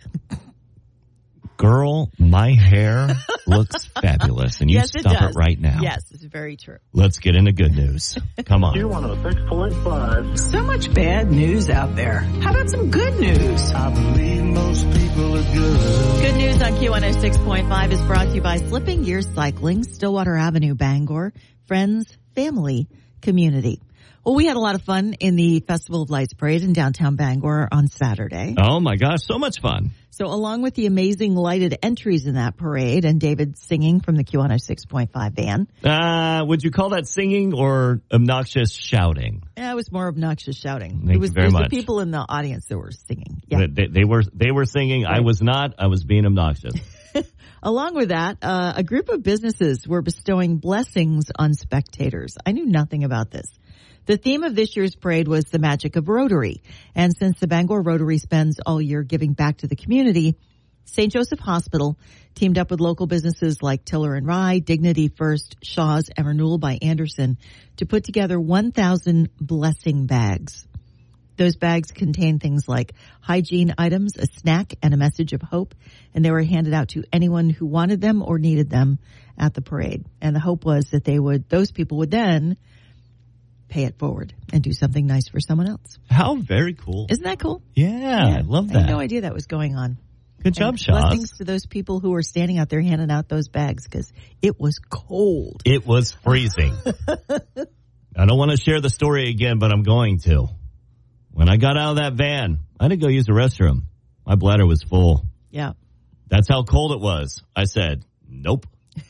Speaker 2: Girl, my hair looks fabulous, and you
Speaker 3: yes,
Speaker 2: stop
Speaker 3: it, does.
Speaker 2: it right now.
Speaker 3: Yes, it's very true.
Speaker 2: Let's get into good news. Come on.
Speaker 4: Q one oh six point five.
Speaker 7: So much bad news out there. How about some good news?
Speaker 4: I believe most people are good.
Speaker 3: Good news on Q one oh six point five is brought to you by Slipping Gears Cycling, Stillwater Avenue, Bangor. Friends, family, community. Well, we had a lot of fun in the Festival of Lights Parade in downtown Bangor on Saturday.
Speaker 2: Oh, my gosh, so much fun.
Speaker 3: So along with the amazing lighted entries in that parade and David singing from the Q one oh six point five van.
Speaker 2: Uh, would you call that singing or obnoxious shouting?
Speaker 3: Yeah, it was more obnoxious shouting.
Speaker 2: Thank
Speaker 3: it was,
Speaker 2: you very
Speaker 3: it was
Speaker 2: much.
Speaker 3: the people in the audience that were singing. Yeah.
Speaker 2: They, they were they were singing. Right. I was not. I was being obnoxious.
Speaker 3: Along with that, uh, a group of businesses were bestowing blessings on spectators. I knew nothing about this. The theme of this year's parade was the magic of Rotary. And since the Bangor Rotary spends all year giving back to the community, Saint Joseph Hospital teamed up with local businesses like Tiller and Rye, Dignity First, Shaw's, and Renewal by Anderson to put together one thousand blessing bags. Those bags contain things like hygiene items, a snack, and a message of hope, and they were handed out to anyone who wanted them or needed them at the parade. And the hope was that they would, those people would then pay it forward and do something nice for someone else.
Speaker 2: How very cool.
Speaker 3: Isn't that cool?
Speaker 2: Yeah, yeah. I love that.
Speaker 3: I had no idea that was going on.
Speaker 2: Good job,
Speaker 3: and
Speaker 2: Shaz.
Speaker 3: Blessings to those people who were standing out there handing out those bags because it was cold.
Speaker 2: It was freezing. I don't want to share the story again, but I'm going to. When I got out of that van, I had to go use the restroom. My bladder was full.
Speaker 3: Yeah.
Speaker 2: That's how cold it was. I said, nope.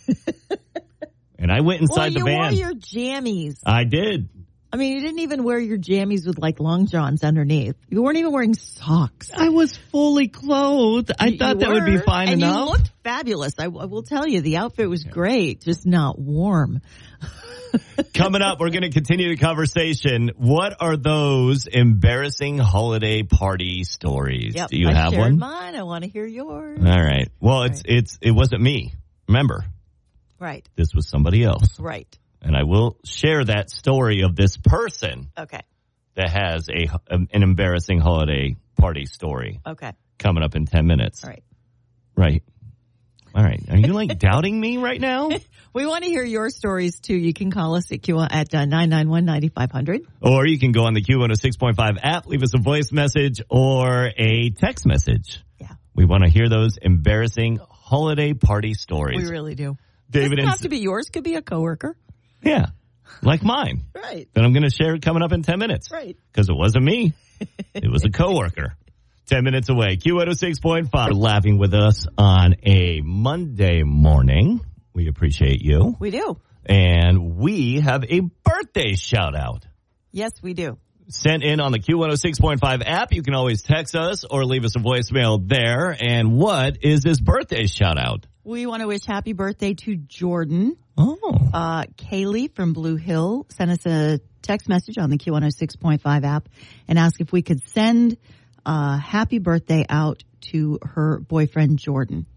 Speaker 2: And I went inside
Speaker 3: well,
Speaker 2: the
Speaker 3: you
Speaker 2: van.
Speaker 3: wore your jammies.
Speaker 2: I did.
Speaker 3: I mean, you didn't even wear your jammies with like long johns underneath. You weren't even wearing socks.
Speaker 2: I was fully clothed. I
Speaker 3: You
Speaker 2: thought that would be fine
Speaker 3: and
Speaker 2: enough.
Speaker 3: You looked fabulous. I, I will tell you, the outfit was great, just not warm.
Speaker 2: Coming up, we're going to continue the conversation. What are those embarrassing holiday party stories?
Speaker 3: Yep,
Speaker 2: Do you
Speaker 3: I
Speaker 2: have
Speaker 3: shared
Speaker 2: one?
Speaker 3: mine. I want to hear yours.
Speaker 2: All right. Well, it's
Speaker 3: Right.
Speaker 2: it's it wasn't me. Remember,
Speaker 3: Right,
Speaker 2: this was somebody else.
Speaker 3: right.
Speaker 2: And I will share that story of this person
Speaker 3: Okay,
Speaker 2: that has a an embarrassing holiday party story
Speaker 3: okay.
Speaker 2: coming up in ten minutes.
Speaker 3: All right.
Speaker 2: Right. All right. Are you like doubting me right now?
Speaker 3: We want to hear your stories too. You can call us at Q at uh, nine nine one, nine five hundred.
Speaker 2: Or you can go on the Q one oh six point five app, leave us a voice message or a text message.
Speaker 3: Yeah,
Speaker 2: We want to hear those embarrassing holiday party stories.
Speaker 3: we really do.
Speaker 2: David
Speaker 3: Doesn't
Speaker 2: and
Speaker 3: have to be yours. Could be a coworker.
Speaker 2: Yeah, like mine.
Speaker 3: Right,
Speaker 2: That I'm going to share coming up in ten minutes.
Speaker 3: right.
Speaker 2: Because it wasn't me. It was a coworker. ten minutes away. Q one oh six point five. Laughing with us on a Monday morning. We appreciate you.
Speaker 3: We do.
Speaker 2: And we have a birthday shout out.
Speaker 3: Yes, we do.
Speaker 2: Sent in on the Q one oh six point five app. You can always text us or leave us a voicemail there. And what is this birthday shout out?
Speaker 3: We want to wish happy birthday to Jordan.
Speaker 2: Oh.
Speaker 3: Uh, Kaylee from Blue Hill sent us a text message on the Q one oh six point five app and asked if we could send a happy birthday out to her boyfriend, Jordan.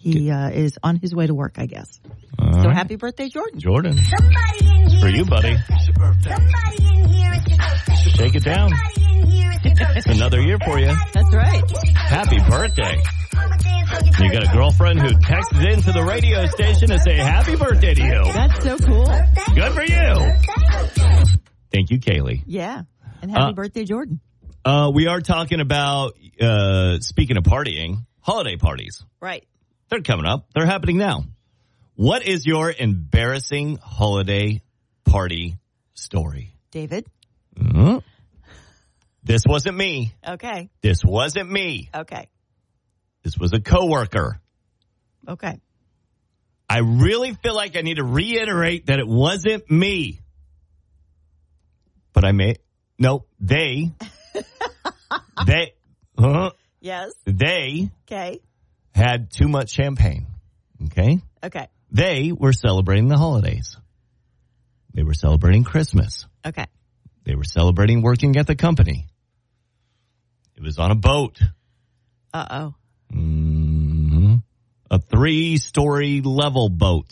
Speaker 3: He uh, is on his way to work, I guess.
Speaker 2: All
Speaker 3: So
Speaker 2: right.
Speaker 3: happy birthday, Jordan.
Speaker 2: Jordan.
Speaker 8: Somebody in here.
Speaker 2: For you, buddy.
Speaker 8: Somebody in here. It's your birthday.
Speaker 2: Shake it down.
Speaker 8: Somebody in here. It's your birthday.
Speaker 2: It's another year for you.
Speaker 3: That's right.
Speaker 2: Happy birthday. You got a girlfriend who texts into the radio station to say happy birthday to you.
Speaker 3: That's so cool.
Speaker 2: Good for you. Thank you, Kaylee.
Speaker 3: Yeah. And happy
Speaker 2: Uh,
Speaker 3: birthday, Jordan.
Speaker 2: Uh, we are talking about, uh, speaking of partying, holiday parties.
Speaker 3: Right.
Speaker 2: They're coming up. They're happening now. What is your embarrassing holiday party story?
Speaker 3: David?
Speaker 2: Uh, this wasn't me.
Speaker 3: Okay.
Speaker 2: This wasn't me.
Speaker 3: Okay.
Speaker 2: This was a coworker.
Speaker 3: Okay.
Speaker 2: I really feel like I need to reiterate that it wasn't me. But I may, no, they, they, huh?
Speaker 3: Yes.
Speaker 2: They
Speaker 3: Okay.
Speaker 2: had too much champagne. Okay?
Speaker 3: Okay.
Speaker 2: They were celebrating the holidays. They were celebrating Christmas.
Speaker 3: Okay.
Speaker 2: They were celebrating working at the company. It was on a boat.
Speaker 3: Uh-oh.
Speaker 2: Mm-hmm. A three-story level boat.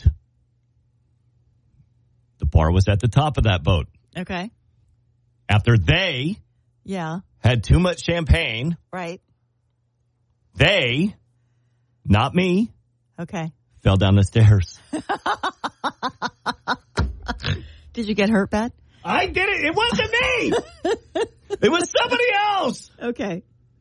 Speaker 2: The bar was at the top of that boat.
Speaker 3: Okay.
Speaker 2: After they
Speaker 3: Yeah.
Speaker 2: had too much champagne,
Speaker 3: Right.
Speaker 2: they, not me,
Speaker 3: Okay.
Speaker 2: fell down the stairs.
Speaker 3: Did you get hurt bad?
Speaker 2: I did it. It wasn't me. It was somebody else.
Speaker 3: Okay.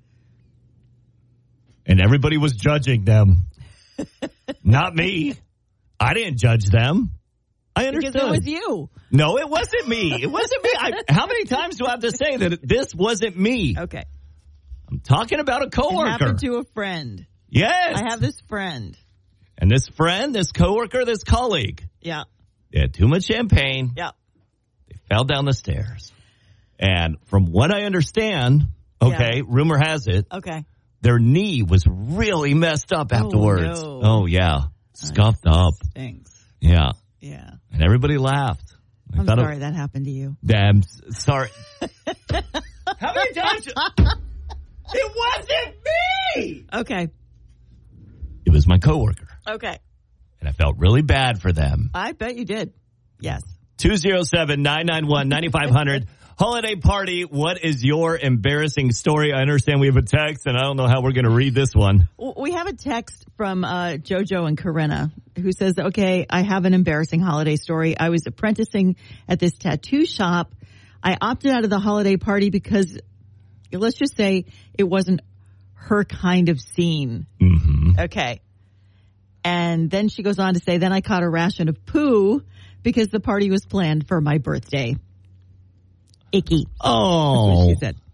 Speaker 2: And everybody was judging them. Not me. I didn't judge them. I understood.
Speaker 3: Because it was you.
Speaker 2: No, it wasn't me. It wasn't me. I, how many times do I have to say that this wasn't me?
Speaker 3: Okay.
Speaker 2: I'm talking about a
Speaker 3: It
Speaker 2: coworker.
Speaker 3: happened to a friend.
Speaker 2: Yes.
Speaker 3: I have this friend.
Speaker 2: And this friend, this coworker, this colleague,
Speaker 3: Yeah.
Speaker 2: they had too much champagne.
Speaker 3: Yeah.
Speaker 2: They fell down the stairs. And from what I understand, okay,
Speaker 3: Yeah.
Speaker 2: rumor has it,
Speaker 3: Okay.
Speaker 2: their knee was really messed up afterwards.
Speaker 3: no.
Speaker 2: Oh, yeah. Scuffed up.
Speaker 3: Thanks.
Speaker 2: Yeah.
Speaker 3: Yeah.
Speaker 2: And everybody laughed. I
Speaker 3: I'm
Speaker 2: thought
Speaker 3: sorry
Speaker 2: It,
Speaker 3: that happened to you.
Speaker 2: I'm s- sorry. How many times? It wasn't me!
Speaker 3: Okay.
Speaker 2: It was my coworker.
Speaker 3: Okay.
Speaker 2: And I felt really bad for them.
Speaker 3: I bet you did. Yes.
Speaker 2: two oh seven, nine nine one, nine five hundred. Holiday party. What is your embarrassing story? I understand we have a text, and I don't know how we're going to read this one.
Speaker 3: Well, we have a text from uh, JoJo and Corinna who says, okay, I have an embarrassing holiday story. I was apprenticing at this tattoo shop. I opted out of the holiday party because, let's just say, it wasn't her kind of scene.
Speaker 2: Mm-hmm.
Speaker 3: Okay. And then she goes on to say, then I caught a ration of poo because the party was planned for my birthday. Icky.
Speaker 2: Oh.
Speaker 3: She said.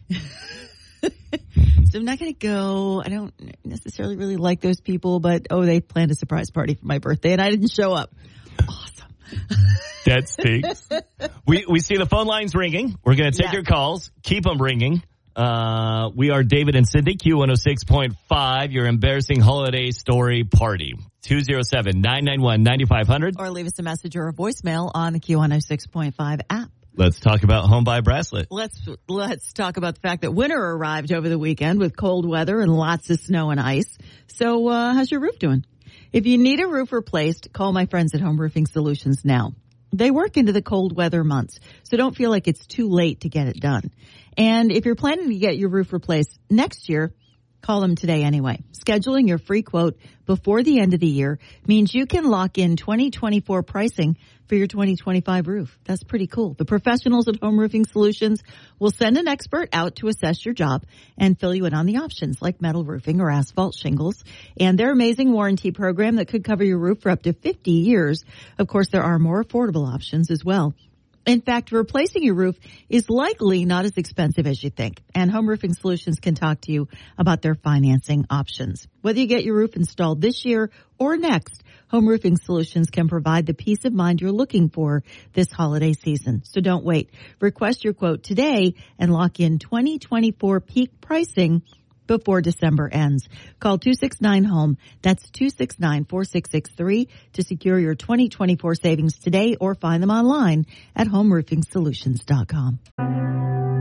Speaker 3: So I'm not going to go. I don't necessarily really like those people, but oh, they planned a surprise party for my birthday and I didn't show up. Awesome.
Speaker 2: That stinks. we we see the phone lines ringing. We're going to take
Speaker 3: Yeah.
Speaker 2: your calls. Keep them ringing. Uh, we are David and Cindy, Q one oh six point five, your embarrassing holiday story party. two oh seven, nine nine one, nine five hundred.
Speaker 3: Or leave us a message or a voicemail on the Q one oh six point five app.
Speaker 2: Let's talk about Home by Bracelet.
Speaker 3: Let's let's talk about the fact that winter arrived over the weekend with cold weather and lots of snow and ice. So uh, how's your roof doing? If you need a roof replaced, call my friends at Home Roofing Solutions now. They work into the cold weather months, so don't feel like it's too late to get it done. And if you're planning to get your roof replaced next year, call them today anyway. Scheduling your free quote before the end of the year means you can lock in twenty twenty-four pricing for your twenty twenty-five roof. That's pretty cool. The professionals at Home Roofing Solutions will send an expert out to assess your job and fill you in on the options like metal roofing or asphalt shingles and their amazing warranty program that could cover your roof for up to fifty years. Of course, there are more affordable options as well. In fact, replacing your roof is likely not as expensive as you think, and Home Roofing Solutions can talk to you about their financing options. Whether you get your roof installed this year or next, Home Roofing Solutions can provide the peace of mind you're looking for this holiday season. So don't wait. Request your quote today and lock in twenty twenty-four peak pricing before December ends. Call two six nine home. That's two six nine, four six six three to secure your twenty twenty-four savings today or find them online at home roofing solutions dot com.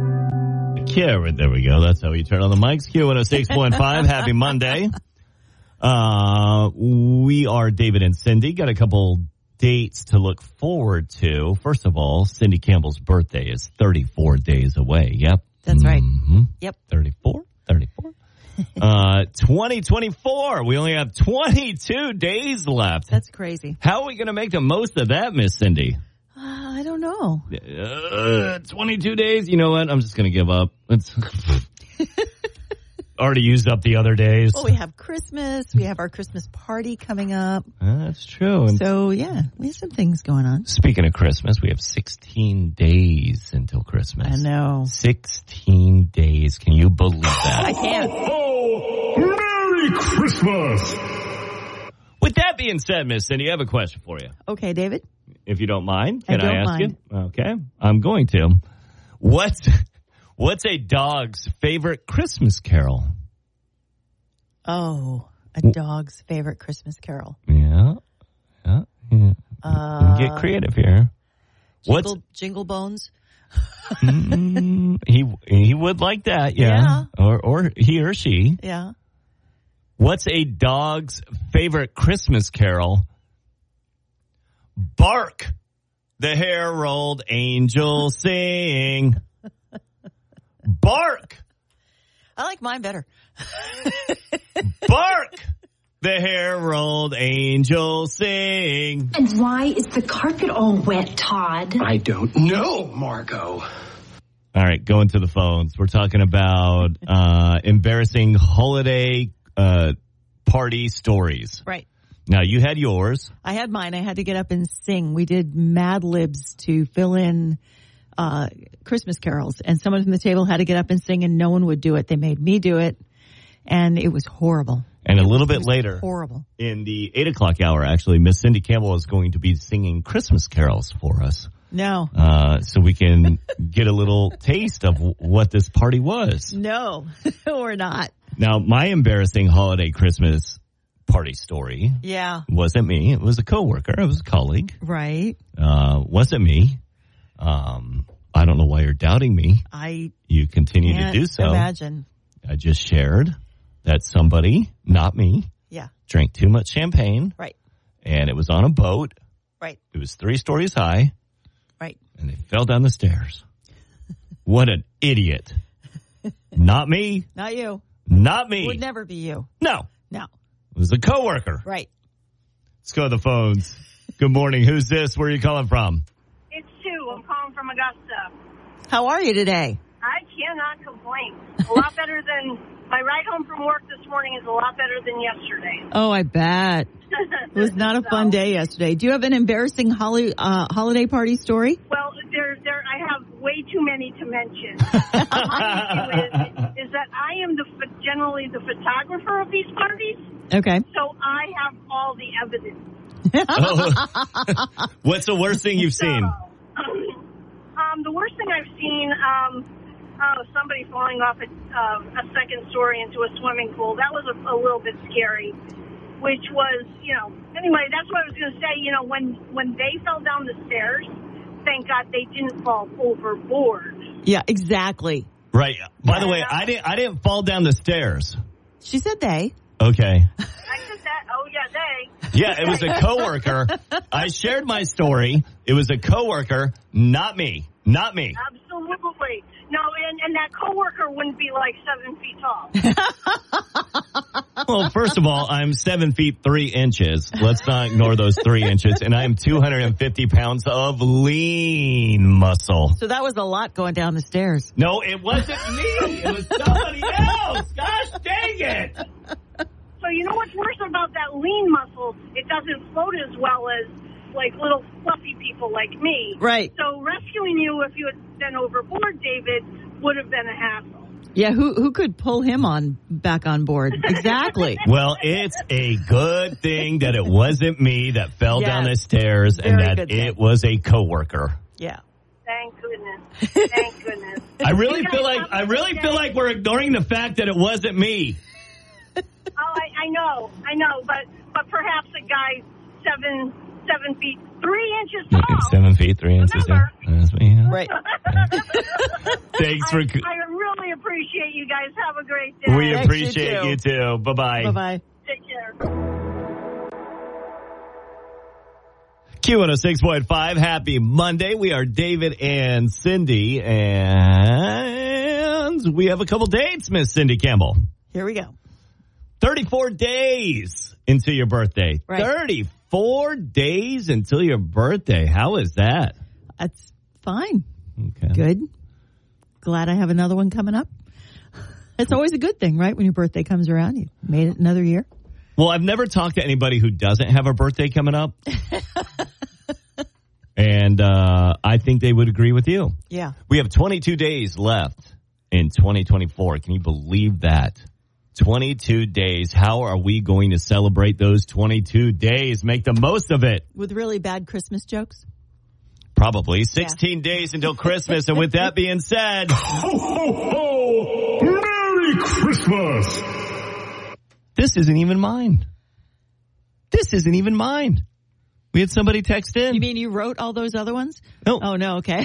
Speaker 2: Karen, there we go. That's how you turn on the mics. Q one oh six point five. Happy Monday. Uh, we are David and Cindy. Got a couple dates to look forward to. First of all, Cindy Campbell's birthday is thirty-four days away. Yep.
Speaker 3: That's right.
Speaker 2: Mm-hmm.
Speaker 3: Yep.
Speaker 2: thirty-four, thirty-four. uh, twenty twenty-four. We only have twenty-two days left.
Speaker 3: That's crazy.
Speaker 2: How are we going to make the most of that, Miss Cindy?
Speaker 3: Uh, I don't know.
Speaker 2: Uh, twenty-two days. You know what? I'm just going to give up. It's already used up the other days.
Speaker 3: Well, we have Christmas. We have our Christmas party coming up.
Speaker 2: Uh, that's true. And
Speaker 3: So, yeah, we have some things going on.
Speaker 2: speaking of Christmas, we have sixteen days until Christmas.
Speaker 3: I know.
Speaker 2: sixteen days. Can you believe that?
Speaker 3: I can't.
Speaker 9: Oh, Merry Christmas!
Speaker 2: With that being said, Miss Cindy, I have a question for you.
Speaker 3: Okay, David.
Speaker 2: If you don't mind,
Speaker 3: I
Speaker 2: can I,
Speaker 3: don't
Speaker 2: ask
Speaker 3: mind.
Speaker 2: you? Okay, I'm going to. What's what's a dog's favorite Christmas carol?
Speaker 3: Oh, a dog's favorite Christmas carol.
Speaker 2: Yeah, yeah, yeah.
Speaker 3: Uh,
Speaker 2: Get creative here. What's
Speaker 3: Jingle, Jingle Bones.
Speaker 2: mm, he he would like that, yeah.
Speaker 3: Yeah.
Speaker 2: Or or he or she.
Speaker 3: Yeah.
Speaker 2: What's a dog's favorite Christmas carol? Bark, the hair-rolled angel sing. Bark,
Speaker 3: I like mine better.
Speaker 2: bark, the hair-rolled angel sing.
Speaker 5: And why is the carpet all wet, Todd?
Speaker 10: I don't know, Margot.
Speaker 2: All right, going to the phones. We're talking about uh, embarrassing holiday uh, party stories.
Speaker 3: Right.
Speaker 2: Now, you had yours.
Speaker 3: I had mine. I had to get up and sing. We did Mad Libs to fill in uh, Christmas carols, and someone from the table had to get up and sing, and no one would do it. They made me do it, and it was horrible.
Speaker 2: And a
Speaker 3: It
Speaker 2: little
Speaker 3: was-
Speaker 2: bit
Speaker 3: it was
Speaker 2: later,
Speaker 3: horrible.
Speaker 2: in the eight o'clock hour, actually, Miss Cindy Campbell is going to be singing Christmas carols for us.
Speaker 3: No,
Speaker 2: Uh, so we can get a little taste of w- what this party was.
Speaker 3: no, we're not.
Speaker 2: Now, my embarrassing holiday Christmas party story
Speaker 3: Yeah,
Speaker 2: wasn't me. It was a coworker. It was a colleague.
Speaker 3: right.
Speaker 2: Uh, wasn't me. Um, I don't know why you're doubting me.
Speaker 3: I
Speaker 2: You continue
Speaker 3: can't
Speaker 2: to do so.
Speaker 3: imagine.
Speaker 2: I just shared that somebody, not me,
Speaker 3: Yeah,
Speaker 2: drank too much champagne,
Speaker 3: right,
Speaker 2: and it was on a boat.
Speaker 3: right,
Speaker 2: It was three stories high,
Speaker 3: right.
Speaker 2: and they fell down the stairs. What an idiot. Not me.
Speaker 3: Not you.
Speaker 2: Not me.
Speaker 3: Would never be you.
Speaker 2: No.
Speaker 3: No,
Speaker 2: It was a coworker.
Speaker 3: right.
Speaker 2: Let's go to the phones. Good morning. Who's this? Where are you calling from?
Speaker 8: It's Sue. I'm calling from Augusta.
Speaker 3: How are you today?
Speaker 8: I cannot complain. A lot better than my ride home from work this morning is a lot better than yesterday.
Speaker 3: Oh, I bet. It was not a fun day yesterday. Do you have an embarrassing holi- uh, holiday party story?
Speaker 8: Well, there, there. I have way too many to mention. My issue is, is that I am the ph- generally the photographer of these parties,
Speaker 3: Okay.
Speaker 8: so I have all the evidence.
Speaker 2: Oh. What's the worst thing you've seen?
Speaker 8: So, um, the worst thing I've seen, um, oh, somebody falling off a, uh, a second story into a swimming pool. That was a, a little bit scary. Which was, you know, anyway, that's what I was going to say. You know, when when they fell down the stairs, thank God they didn't fall overboard.
Speaker 3: Yeah, exactly.
Speaker 2: Right. By the way, I didn't. I didn't fall down the stairs.
Speaker 3: She said they.
Speaker 2: Okay.
Speaker 8: I said that. Oh yeah, they.
Speaker 2: Yeah, it was a coworker. I shared my story. It was a coworker, not me. Not me.
Speaker 8: Absolutely. No, and, and that coworker wouldn't be like seven feet tall.
Speaker 2: Well, first of all, I'm seven feet three inches. Let's not ignore those three inches. And I am two hundred fifty pounds of lean muscle.
Speaker 3: So that was a lot going down the stairs.
Speaker 2: No, it wasn't me. It was somebody else. Gosh dang it.
Speaker 8: So you know what's worse about that lean muscle? It doesn't float as well as like little fluffy people like me.
Speaker 3: Right.
Speaker 8: So rescuing you if you had been overboard, David, would have been a hassle.
Speaker 3: Yeah, who who could pull him on back on board? Exactly.
Speaker 2: Well, it's a good thing that it wasn't me that fell
Speaker 3: Yes.
Speaker 2: down the stairs and
Speaker 3: Very
Speaker 2: that
Speaker 3: good thing.
Speaker 2: it was a coworker.
Speaker 3: Yeah.
Speaker 8: Thank goodness. Thank goodness.
Speaker 2: I really
Speaker 8: You guys
Speaker 2: feel like
Speaker 8: have a
Speaker 2: I really
Speaker 8: good
Speaker 2: feel
Speaker 8: day.
Speaker 2: like we're ignoring the fact that it wasn't me.
Speaker 8: Oh, I, I know, I know, but but perhaps a guy seven seven feet three inches tall.
Speaker 2: Seven feet three inches. Yeah.
Speaker 8: Remember?
Speaker 2: That's me, yeah.
Speaker 3: Right.
Speaker 2: Thanks for.
Speaker 8: I, I really appreciate you guys. Have a great day.
Speaker 2: We
Speaker 3: Thanks, you
Speaker 2: appreciate
Speaker 3: too.
Speaker 2: you too. Bye bye.
Speaker 3: Bye bye.
Speaker 8: Take care.
Speaker 2: Q one oh six point five, happy Monday. We are David and Cindy, and we have a couple dates, Miss Cindy Campbell.
Speaker 3: Here we go.
Speaker 2: thirty-four days until your birthday.
Speaker 3: Right.
Speaker 2: thirty-four days until your birthday. How is that?
Speaker 3: That's fine.
Speaker 2: Okay.
Speaker 3: Good. Glad I have another one coming up. It's always a good thing, right? When your birthday comes around, you made it another year.
Speaker 2: Well, I've never talked to anybody who doesn't have a birthday coming up. And uh, I think they would agree with you.
Speaker 3: Yeah.
Speaker 2: We have twenty-two days left in twenty twenty-four. Can you believe that? twenty-two days. How are we going to celebrate those twenty-two days? Make the most of it.
Speaker 3: With really bad Christmas jokes?
Speaker 2: Probably. sixteen yeah. days until Christmas. And with that being said...
Speaker 9: Ho, ho, ho! Merry Christmas!
Speaker 2: This isn't even mine. This isn't even mine. We had somebody text in.
Speaker 3: You mean you wrote all those other ones?
Speaker 2: No.
Speaker 3: Oh, no, okay.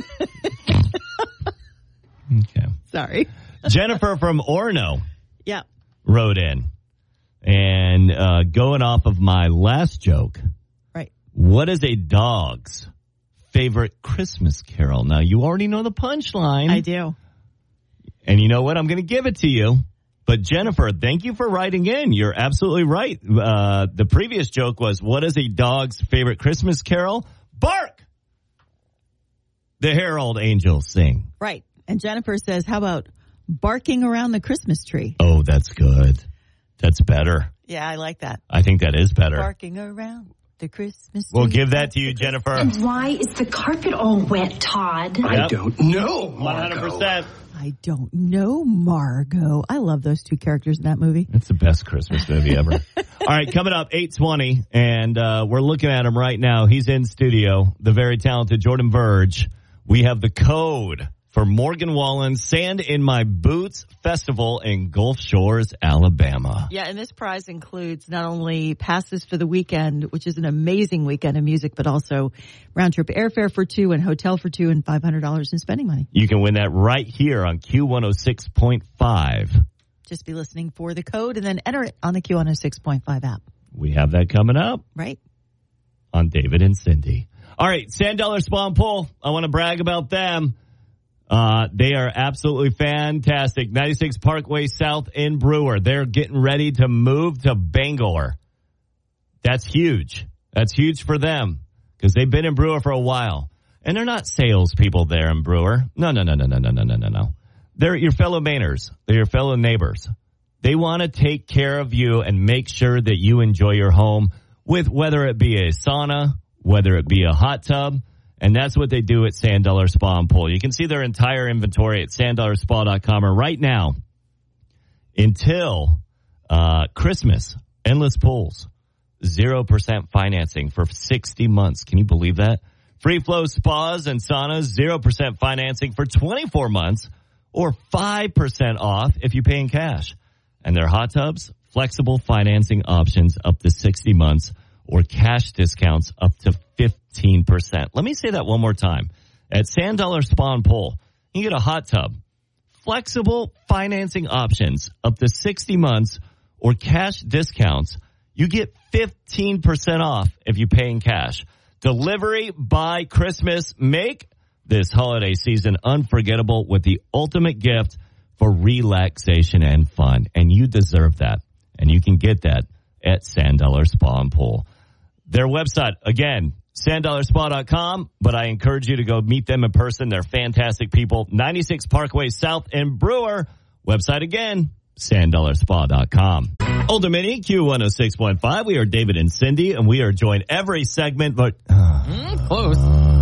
Speaker 2: Okay.
Speaker 3: Sorry.
Speaker 2: Jennifer from Orono.
Speaker 3: Yeah.
Speaker 2: Wrote in. And uh, going off of my last joke.
Speaker 3: Right.
Speaker 2: What is a dog's favorite Christmas carol? Now, you already know the punchline.
Speaker 3: I do.
Speaker 2: And you know what? I'm going to give it to you. But Jennifer, thank you for writing in. You're absolutely right. Uh, the previous joke was, what is a dog's favorite Christmas carol? Bark! The Herald Angels sing.
Speaker 3: Right. And Jennifer says, how about barking around the Christmas tree?
Speaker 2: Oh, that's good. That's better.
Speaker 3: Yeah, I like that.
Speaker 2: I think that is better.
Speaker 3: Barking around the Christmas tree.
Speaker 2: We'll give that to you, Jennifer.
Speaker 5: And why is the carpet all wet, Todd?
Speaker 10: I
Speaker 2: Yep.
Speaker 10: don't know, Margo.
Speaker 2: one hundred percent.
Speaker 3: I don't know, Margo. I love those two characters in that movie.
Speaker 2: It's the best Christmas movie ever. All right, coming up, eight twenty, and uh, we're looking at him right now. He's in studio, the very talented Jordan Verge. We have the code for Morgan Wallen's Sand in My Boots Festival in Gulf Shores, Alabama.
Speaker 3: Yeah, and this prize includes not only passes for the weekend, which is an amazing weekend of music, but also round-trip airfare for two and hotel for two and five hundred dollars in spending money.
Speaker 2: You can win that right here on Q one oh six point five.
Speaker 3: Just be listening for the code and then enter it on the Q one oh six point five app.
Speaker 2: We have that coming up.
Speaker 3: Right.
Speaker 2: On David and Cindy. All right, Sand Dollar Spa and Pool. I want to brag about them. Uh, they are absolutely fantastic. ninety-six Parkway South in Brewer. They're getting ready to move to Bangor. That's huge. That's huge for them because they've been in Brewer for a while. And they're not salespeople there in Brewer. No, no, no, no, no, no, no, no, no, no. They're your fellow Mainers. They're your fellow neighbors. They want to take care of you and make sure that you enjoy your home with whether it be a sauna, whether it be a hot tub. And that's what they do at Sand Dollar Spa and Pool. You can see their entire inventory at sand dollar spa dot com. Or right now, until uh, Christmas, endless pools, zero percent financing for sixty months. Can you believe that? Free flow spas and saunas, zero percent financing for twenty-four months or five percent off if you pay in cash. And their hot tubs, flexible financing options up to sixty months. Or cash discounts up to fifteen percent. Let me say that one more time. At Sand Dollar Spa and Pool, you get a hot tub, flexible financing options up to sixty months, or cash discounts. You get fifteen percent off if you pay in cash. Delivery by Christmas. Make this holiday season unforgettable with the ultimate gift for relaxation and fun. And you deserve that. And you can get that at Sand Dollar Spa and Pool. Their website, again, sand dollar spa dot com, but I encourage you to go meet them in person. They're fantastic people. ninety-six Parkway South in Brewer. Website again, sand dollar spa dot com. Old Dominion, Q one oh six point five. We are David and Cindy, and we are joined every segment, but... Uh,
Speaker 11: mm, close.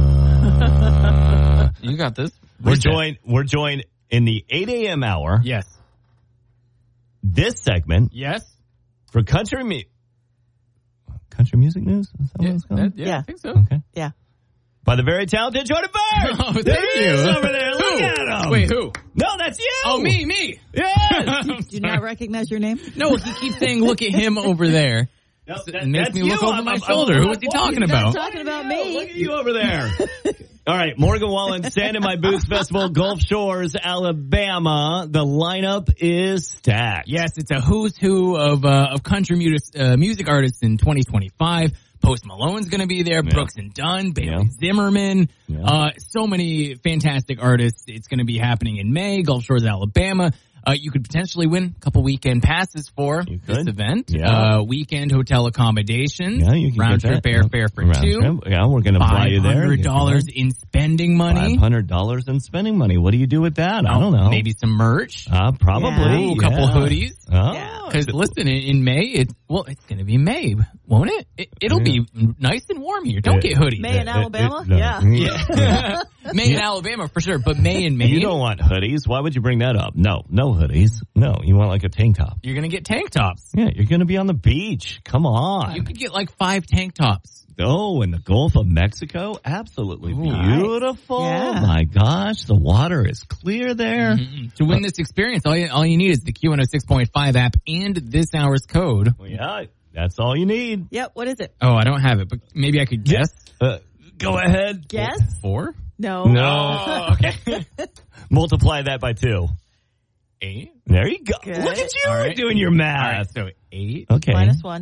Speaker 2: Uh,
Speaker 11: you got this.
Speaker 2: We're joined, we're joined in the eight a.m. hour.
Speaker 11: Yes.
Speaker 2: This segment...
Speaker 11: Yes.
Speaker 2: For country me- country music news? Is that
Speaker 11: yeah,
Speaker 2: what it's called?
Speaker 11: That, yeah,
Speaker 3: yeah,
Speaker 11: I think so.
Speaker 3: Okay. Yeah.
Speaker 2: By the very talented Jordan Verge.
Speaker 11: Oh, thank
Speaker 2: there he
Speaker 11: you.
Speaker 2: is over there. Look
Speaker 11: Who?
Speaker 2: at him.
Speaker 11: Wait, who?
Speaker 2: No, that's you.
Speaker 11: Oh, me, me.
Speaker 2: Yes.
Speaker 3: Do you not recognize your name?
Speaker 11: No, he keeps saying, look at him over there.
Speaker 2: No, that,
Speaker 11: it makes me
Speaker 2: you.
Speaker 11: look over
Speaker 2: I'm,
Speaker 11: my
Speaker 2: I'm,
Speaker 11: shoulder.
Speaker 2: I'm,
Speaker 11: Who is he talking
Speaker 3: He's
Speaker 11: about?
Speaker 3: not talking about me.
Speaker 2: Look at you over there. All right, Morgan Wallen, Sand in My Boots Festival, Gulf Shores, Alabama. The lineup is stacked.
Speaker 11: Yes, it's a who's who of uh, of country music, uh, music artists in twenty twenty-five. Post Malone's going to be there.
Speaker 2: Yeah.
Speaker 11: Brooks and Dunn, Bailey
Speaker 2: Yeah.
Speaker 11: Zimmerman.
Speaker 2: Yeah.
Speaker 11: Uh, so many fantastic artists. It's going to be happening in May, Gulf Shores, Alabama. Uh, you could potentially win a couple weekend passes for
Speaker 2: You
Speaker 11: this
Speaker 2: could.
Speaker 11: event.
Speaker 2: Yeah.
Speaker 11: Uh, weekend hotel accommodations.
Speaker 2: Yeah, you can
Speaker 11: round
Speaker 2: get
Speaker 11: trip
Speaker 2: that.
Speaker 11: airfare for
Speaker 2: Round
Speaker 11: two.
Speaker 2: trip. Yeah, we're going to fly you there.
Speaker 11: five hundred dollars in spending money.
Speaker 2: five hundred dollars in spending money. What do you do with that? I don't know.
Speaker 11: Maybe some merch.
Speaker 2: Uh, probably.
Speaker 11: Ooh, a couple
Speaker 2: yeah.
Speaker 11: hoodies.
Speaker 2: Oh.
Speaker 11: Because listen, in, in May, it well, it's going to be May, won't it? it it'll
Speaker 2: Yeah.
Speaker 11: be nice and warm here. Don't
Speaker 2: Yeah.
Speaker 11: get hoodies.
Speaker 3: May in
Speaker 2: It- it-
Speaker 3: Alabama?
Speaker 2: it- no.
Speaker 3: Yeah.
Speaker 11: Yeah. May in Alabama for sure, but May in Maine,
Speaker 2: You don't want hoodies. Why would you bring that up? No, no hoodies. No, you want like a tank top.
Speaker 11: you're going to get tank tops.
Speaker 2: Yeah, you're going to be on the beach. Come on.
Speaker 11: You could get like five tank tops.
Speaker 2: Oh, in the Gulf of Mexico? Absolutely
Speaker 11: Ooh.
Speaker 2: beautiful.
Speaker 3: Yeah.
Speaker 2: My gosh, the water is clear there.
Speaker 11: Mm-mm. To win this experience, all you, all you need is the Q one oh six point five app and this hour's code.
Speaker 2: Well, yeah, that's all you need.
Speaker 3: Yep. What is it?
Speaker 11: Oh, I don't have it, but maybe I could guess.
Speaker 2: Uh, go ahead.
Speaker 3: Guess?
Speaker 11: Four?
Speaker 3: No.
Speaker 2: No.
Speaker 11: Oh, okay.
Speaker 2: Multiply that by two.
Speaker 11: Eight?
Speaker 2: There you go.
Speaker 3: Good.
Speaker 2: Look at you
Speaker 11: All right.
Speaker 2: doing your
Speaker 11: All
Speaker 2: math.
Speaker 11: right, so eight,
Speaker 2: Okay.
Speaker 3: Minus one.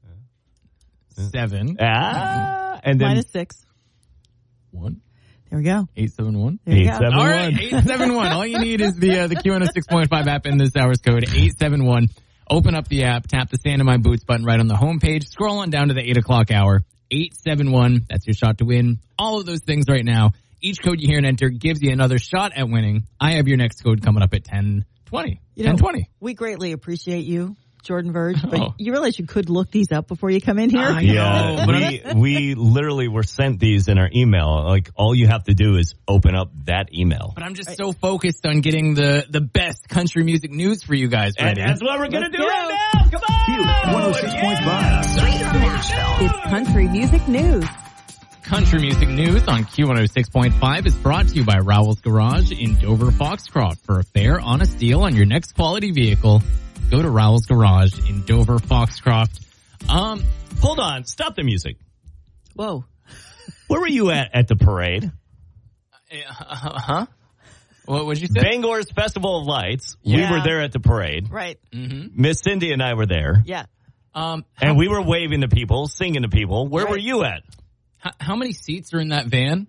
Speaker 11: seven,
Speaker 2: Ah, and then
Speaker 3: Minus six.
Speaker 11: one,
Speaker 3: There we go.
Speaker 11: eight, seven, one.
Speaker 3: There you
Speaker 2: Eight,
Speaker 3: go.
Speaker 2: seven.
Speaker 11: All right,
Speaker 2: one.
Speaker 11: eight seven one. All you need is the uh, the Q one oh six point five app and this hour's code, eight seven one. Open up the app, tap the Sand in My Boots button right on the homepage, scroll on down to the eight o'clock hour, eight seven one. That's your shot to win. All of those things right now. Each code you hear and enter gives you another shot at winning. I have your next code coming up at ten twenty.
Speaker 3: You know,
Speaker 11: ten twenty.
Speaker 3: We greatly appreciate you, Jordan Verge, but
Speaker 11: Oh.
Speaker 3: you realize you could look these up before you come in here?
Speaker 11: I
Speaker 2: Yeah,
Speaker 11: know, but
Speaker 2: we, we literally were sent these in our email. Like, all you have to do is open up that email.
Speaker 11: But I'm just so focused on getting the, the best country music news for you guys right
Speaker 2: And
Speaker 11: now.
Speaker 2: that's what we're going to
Speaker 3: Let's
Speaker 2: do
Speaker 3: go.
Speaker 2: right now. Come on.
Speaker 4: Q one oh six point five.
Speaker 12: It's country music news.
Speaker 11: Country Music News on Q one oh six point five is brought to you by Rowell's Garage in Dover Foxcroft. For a fair, honest deal on your next quality vehicle, go to Rowell's Garage in Dover Foxcroft. Um,
Speaker 2: Hold on. Stop the music.
Speaker 3: Whoa.
Speaker 2: Where were you at at the parade?
Speaker 11: uh, huh? What would you say?
Speaker 2: Bangor's Festival of Lights.
Speaker 3: Yeah.
Speaker 2: We were there at the parade.
Speaker 3: Right.
Speaker 11: Mm-hmm.
Speaker 2: Miss Cindy and I were there.
Speaker 3: Yeah.
Speaker 11: Um,
Speaker 2: And we were waving to people, singing to people. Where
Speaker 3: Right.
Speaker 2: were you at?
Speaker 11: how, how many seats are in that van?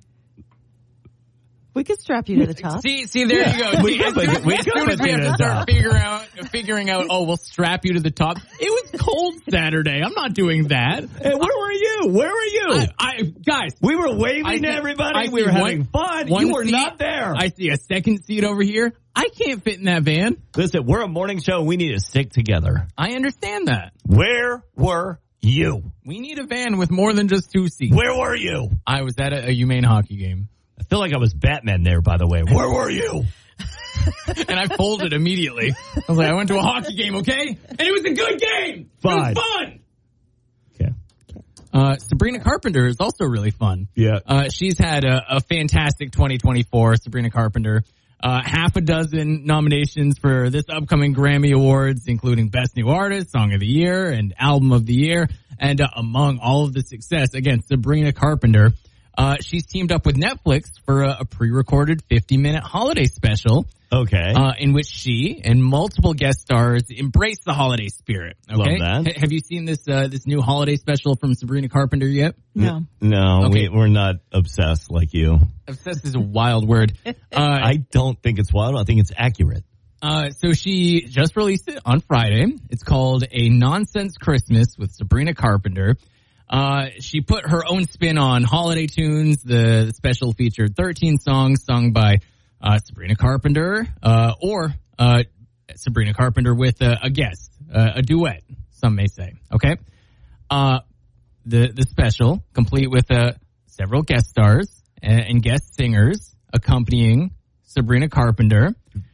Speaker 3: We could strap you to the top.
Speaker 11: See, see, there you go.
Speaker 2: We
Speaker 11: See, as
Speaker 2: could
Speaker 11: soon
Speaker 2: put- we
Speaker 11: as,
Speaker 2: could
Speaker 11: soon as
Speaker 2: put
Speaker 11: we
Speaker 2: you
Speaker 11: have
Speaker 2: to
Speaker 11: to
Speaker 2: the
Speaker 11: start
Speaker 2: top.
Speaker 11: figuring out, figuring out, oh, we'll strap you to the top. It was cold Saturday. I'm not doing that.
Speaker 2: Hey, where were you? Where were you?
Speaker 11: I, I guys,
Speaker 2: we were waving
Speaker 11: I
Speaker 2: to
Speaker 11: see-
Speaker 2: everybody.
Speaker 11: I
Speaker 2: we
Speaker 11: see
Speaker 2: were
Speaker 11: one-
Speaker 2: having fun.
Speaker 11: one
Speaker 2: You were
Speaker 11: seat.
Speaker 2: not there.
Speaker 11: I see a second seat over here. I can't fit in that van.
Speaker 2: Listen, we're a morning show. We need to stick together.
Speaker 11: I understand that.
Speaker 2: Where were you?
Speaker 11: We need a van with more than just two seats.
Speaker 2: Where were you?
Speaker 11: I was at a, a UMaine hockey game.
Speaker 2: I feel like I was Batman there, by the way. Where were you?
Speaker 11: And I folded immediately. I was like, I went to a hockey game, okay? And it was a good game.
Speaker 2: Fine.
Speaker 11: It was fun.
Speaker 2: Okay.
Speaker 11: Uh, Sabrina Carpenter is also really fun.
Speaker 2: Yeah.
Speaker 11: Uh, she's had a, a fantastic twenty twenty-four, Sabrina Carpenter. Uh, half a dozen nominations for this upcoming Grammy Awards, including Best New Artist, Song of the Year, and Album of the Year. And uh, among all of the success, again, Sabrina Carpenter, uh, she's teamed up with Netflix for a, a pre-recorded fifty-minute holiday special.
Speaker 2: Okay.
Speaker 11: Uh, in which she and multiple guest stars embrace the holiday spirit. Okay?
Speaker 2: Love that.
Speaker 11: H- have you seen this uh, this new holiday special from Sabrina Carpenter yet?
Speaker 3: No.
Speaker 2: No,
Speaker 11: Okay.
Speaker 2: we, we're not obsessed like you.
Speaker 11: Obsessed is a wild word. Uh,
Speaker 2: I don't think it's wild. I think it's accurate.
Speaker 11: uh, so she just released it on Friday. It's called A Nonsense Christmas with Sabrina Carpenter. Uh, she put her own spin on holiday tunes. The, the special featured thirteen songs sung by uh, Sabrina Carpenter, uh, or uh, Sabrina Carpenter with a, a guest, uh, a duet, some may say. Okay, uh, the the special complete with uh, several guest stars and, and guest singers accompanying Sabrina Carpenter.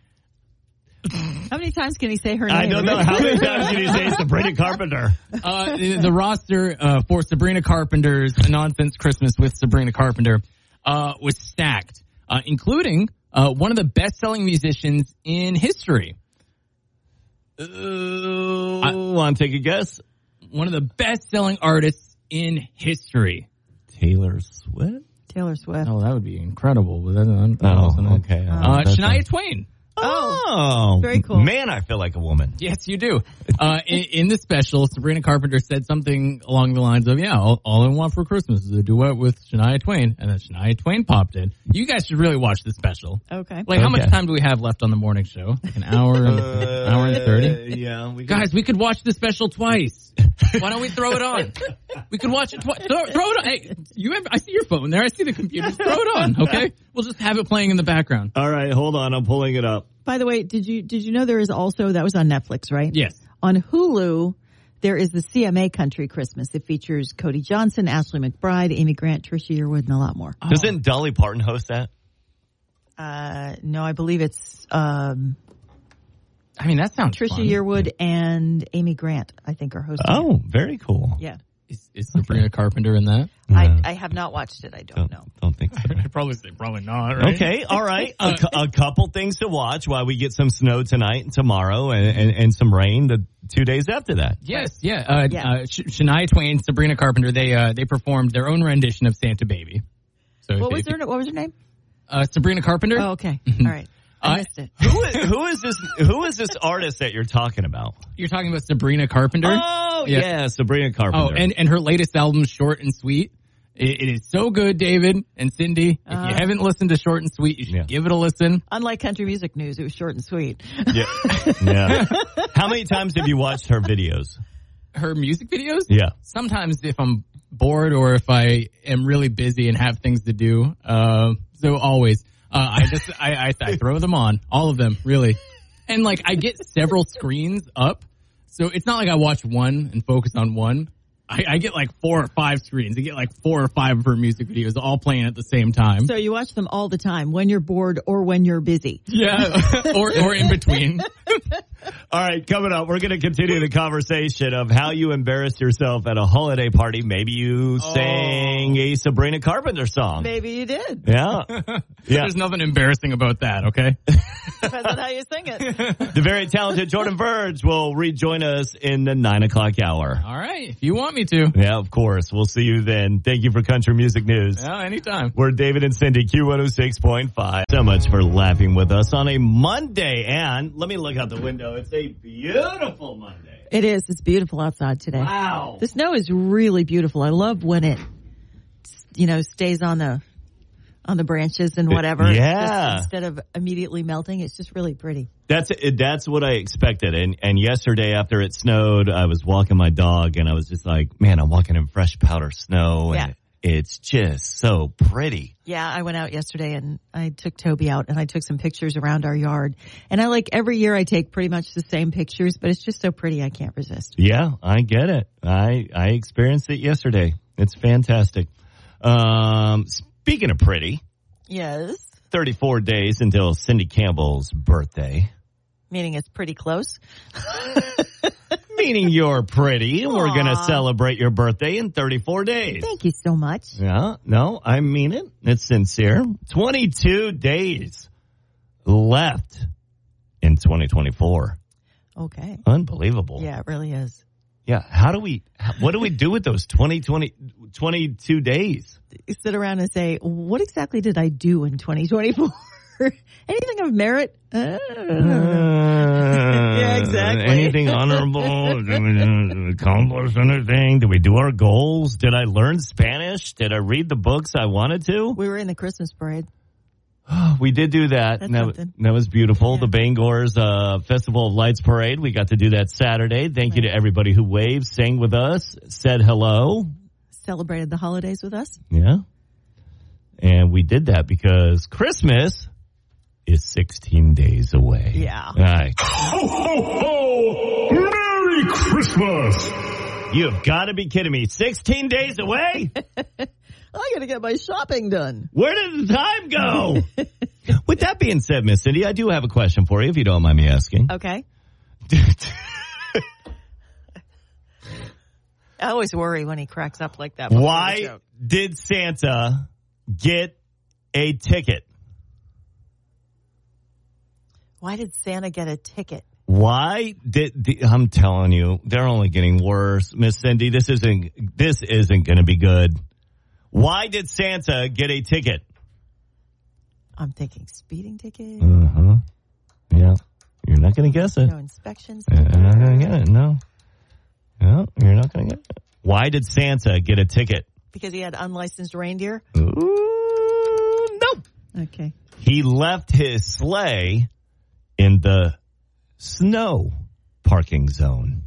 Speaker 3: How many times can he say her name?
Speaker 2: I don't know. How many times did you say Sabrina Carpenter?
Speaker 11: Uh, the, the roster uh, for Sabrina Carpenter's A Nonsense Christmas with Sabrina Carpenter uh, was stacked, uh, including uh, one of the best-selling musicians in history.
Speaker 2: Uh, Want to take a guess?
Speaker 11: One of the best-selling artists in history.
Speaker 2: Taylor Swift?
Speaker 3: Taylor Swift.
Speaker 11: Oh, that would be incredible. But that,
Speaker 2: Oh, okay.
Speaker 11: Uh, Shania Twain.
Speaker 2: Oh,
Speaker 3: very cool.
Speaker 2: Man, I feel like a woman.
Speaker 11: Yes, you do. Uh, in, in the special, Sabrina Carpenter said something along the lines of, yeah, all, all I want for Christmas is a duet with Shania Twain. And then Shania Twain popped in. You guys should really watch the special.
Speaker 3: Okay.
Speaker 11: Like, how
Speaker 2: Okay.
Speaker 11: much time do we have left on the morning show? Like an hour, and,
Speaker 2: Uh,
Speaker 11: hour and thirty?
Speaker 2: Yeah. We
Speaker 11: Guys, we could watch the special twice. Why don't we throw it on? We could watch it twice. Throw, throw it on. Hey, you have, I see your phone there. I see the computer. Just throw it on, okay? We'll just have it playing in the background.
Speaker 2: All right, hold on. I'm pulling it up.
Speaker 3: By the way, did you did you know there is also, that was on Netflix, right?
Speaker 11: Yes.
Speaker 3: On Hulu, there is the C M A Country Christmas. It features Cody Johnson, Ashley McBride, Amy Grant, Trisha Yearwood, and a lot more.
Speaker 2: Doesn't Dolly Parton host that?
Speaker 3: Uh, no, I believe it's um,
Speaker 11: I mean, that sounds
Speaker 3: Trisha
Speaker 11: fun.
Speaker 3: Yearwood and Amy Grant, I think, are hosting.
Speaker 2: Oh, very cool.
Speaker 3: Yeah.
Speaker 11: Is, is Sabrina Carpenter in that?
Speaker 3: I, I have not watched it. I don't,
Speaker 2: Don't,
Speaker 3: know.
Speaker 2: don't think so.
Speaker 11: I'd probably say probably not, right?
Speaker 2: Okay, all right. A, cou- a couple things to watch while we get some snow tonight and tomorrow and, and, and some rain the two days after that.
Speaker 11: Yes, yeah. Uh,
Speaker 3: Yeah.
Speaker 11: Uh, Sh- Shania Twain, Sabrina Carpenter, they uh, they performed their own rendition of Santa Baby. So
Speaker 3: What
Speaker 11: they-
Speaker 3: was her What was her name?
Speaker 11: Uh, Sabrina Carpenter.
Speaker 3: Oh, okay. All right. I
Speaker 11: Uh,
Speaker 3: missed it.
Speaker 2: Who is, who is this? Who is this artist that you're talking about?
Speaker 11: You're talking about Sabrina Carpenter?
Speaker 2: Oh
Speaker 11: Yeah.
Speaker 2: yeah, Sabrina
Speaker 11: Oh,
Speaker 2: Carpenter.
Speaker 11: and, and her latest album, Short and Sweet. It, it is so good, David and Cindy. If
Speaker 3: Uh,
Speaker 11: you haven't listened to Short and Sweet, you should
Speaker 2: Yeah.
Speaker 11: give it a listen.
Speaker 3: Unlike country music news, it was short and sweet.
Speaker 2: yeah, yeah. How many times have you watched her videos?
Speaker 11: Her music videos?
Speaker 2: Yeah.
Speaker 11: Sometimes if I'm bored or if I am really busy and have things to do. Uh, so always. Uh, I just, I, I, I throw them on. All of them, really. And like, I get several screens up. So it's not like I watch one and focus on one. I, I get like four or five screens. I get like four or five of her music videos all playing at the same time.
Speaker 3: So you watch them all the time when you're bored or when you're busy.
Speaker 11: Yeah. or, or in between.
Speaker 2: All right, coming up, we're going to continue the conversation of how you embarrassed yourself at a holiday party. Maybe you
Speaker 11: Oh.
Speaker 2: sang a Sabrina Carpenter song.
Speaker 3: Maybe you did.
Speaker 2: Yeah. Yeah.
Speaker 11: There's nothing embarrassing about that, okay?
Speaker 3: Depends on how you sing it.
Speaker 2: The very talented Jordan Verge will rejoin us in the nine o'clock hour.
Speaker 11: All right. If you want me to.
Speaker 2: Yeah, of course. We'll see you then. Thank you for Country Music News.
Speaker 11: Yeah, anytime.
Speaker 2: We're David and Cindy, Q one oh six point five. So much for laughing with us on a Monday. And let me look out the window. It's a beautiful Monday.
Speaker 3: It is. It's beautiful outside today.
Speaker 2: Wow.
Speaker 3: The snow is really beautiful. I love when it, you know, stays on the on the branches and whatever.
Speaker 2: Yeah.
Speaker 3: Just instead of immediately melting, it's just really pretty.
Speaker 2: That's it. That's what I expected. And and yesterday after it snowed, I was walking my dog and I was just like, man, I'm walking in fresh powder snow. And
Speaker 3: Yeah.
Speaker 2: it's just so pretty.
Speaker 3: Yeah, I went out yesterday and I took Toby out and I took some pictures around our yard. And I like every year I take pretty much the same pictures, but it's just so pretty I can't resist.
Speaker 2: Yeah, I get it. I I experienced it yesterday. It's fantastic. Um, speaking of pretty,
Speaker 3: Yes.
Speaker 2: thirty-four days until Cindy Campbell's birthday.
Speaker 3: Meaning it's pretty close.
Speaker 2: Meaning you're pretty. We're going to
Speaker 3: Aw.
Speaker 2: celebrate your birthday in thirty-four days.
Speaker 3: Thank you so much.
Speaker 2: Yeah, no, I mean it. It's sincere. twenty-two days left in twenty twenty-four.
Speaker 3: Okay.
Speaker 2: Unbelievable.
Speaker 3: Yeah, it really is.
Speaker 2: Yeah. How do we, what do we do with those twenty, twenty, twenty-two days?
Speaker 3: You sit around and say, what exactly did I do in twenty twenty-four? Anything of merit? Uh, yeah, exactly.
Speaker 2: Anything honorable? Did we accomplish anything? Did we do our goals? Did I learn Spanish? Did I read the books I wanted to?
Speaker 3: We were in the Christmas parade.
Speaker 2: We did do that.
Speaker 3: That's
Speaker 2: And that,
Speaker 3: something.
Speaker 2: that was beautiful.
Speaker 3: Yeah.
Speaker 2: The Bangor's uh, Festival of Lights Parade. We got to do that Saturday. Thank you to everybody who waved, sang with us, said hello.
Speaker 3: Celebrated the holidays with us.
Speaker 2: Yeah. And we did that because Christmas is sixteen days away.
Speaker 3: Yeah.
Speaker 2: All right.
Speaker 9: Ho, ho, ho! Merry Christmas!
Speaker 2: You've got to be kidding me. sixteen days away?
Speaker 3: I got to get my shopping done.
Speaker 2: Where did the time go? With that being said, Miss Cindy, I do have a question for you, if you don't mind me asking.
Speaker 3: Okay. I always worry when he cracks up like that. before the
Speaker 2: Why
Speaker 3: joke.
Speaker 2: did Santa get a ticket?
Speaker 3: Why did Santa get a ticket?
Speaker 2: Why did the, I'm telling you, they're only getting worse, Miss Cindy. This isn't this isn't going to be good. Why did Santa get a ticket?
Speaker 3: I'm thinking speeding ticket.
Speaker 2: Uh huh. You're not going to guess it.
Speaker 3: No inspections.
Speaker 2: You're not going to get it. No. No, you're not going to get it. Why did Santa get a ticket?
Speaker 3: Because he had unlicensed reindeer?
Speaker 2: Ooh, nope.
Speaker 3: Okay.
Speaker 2: He left his sleigh in the snow parking zone.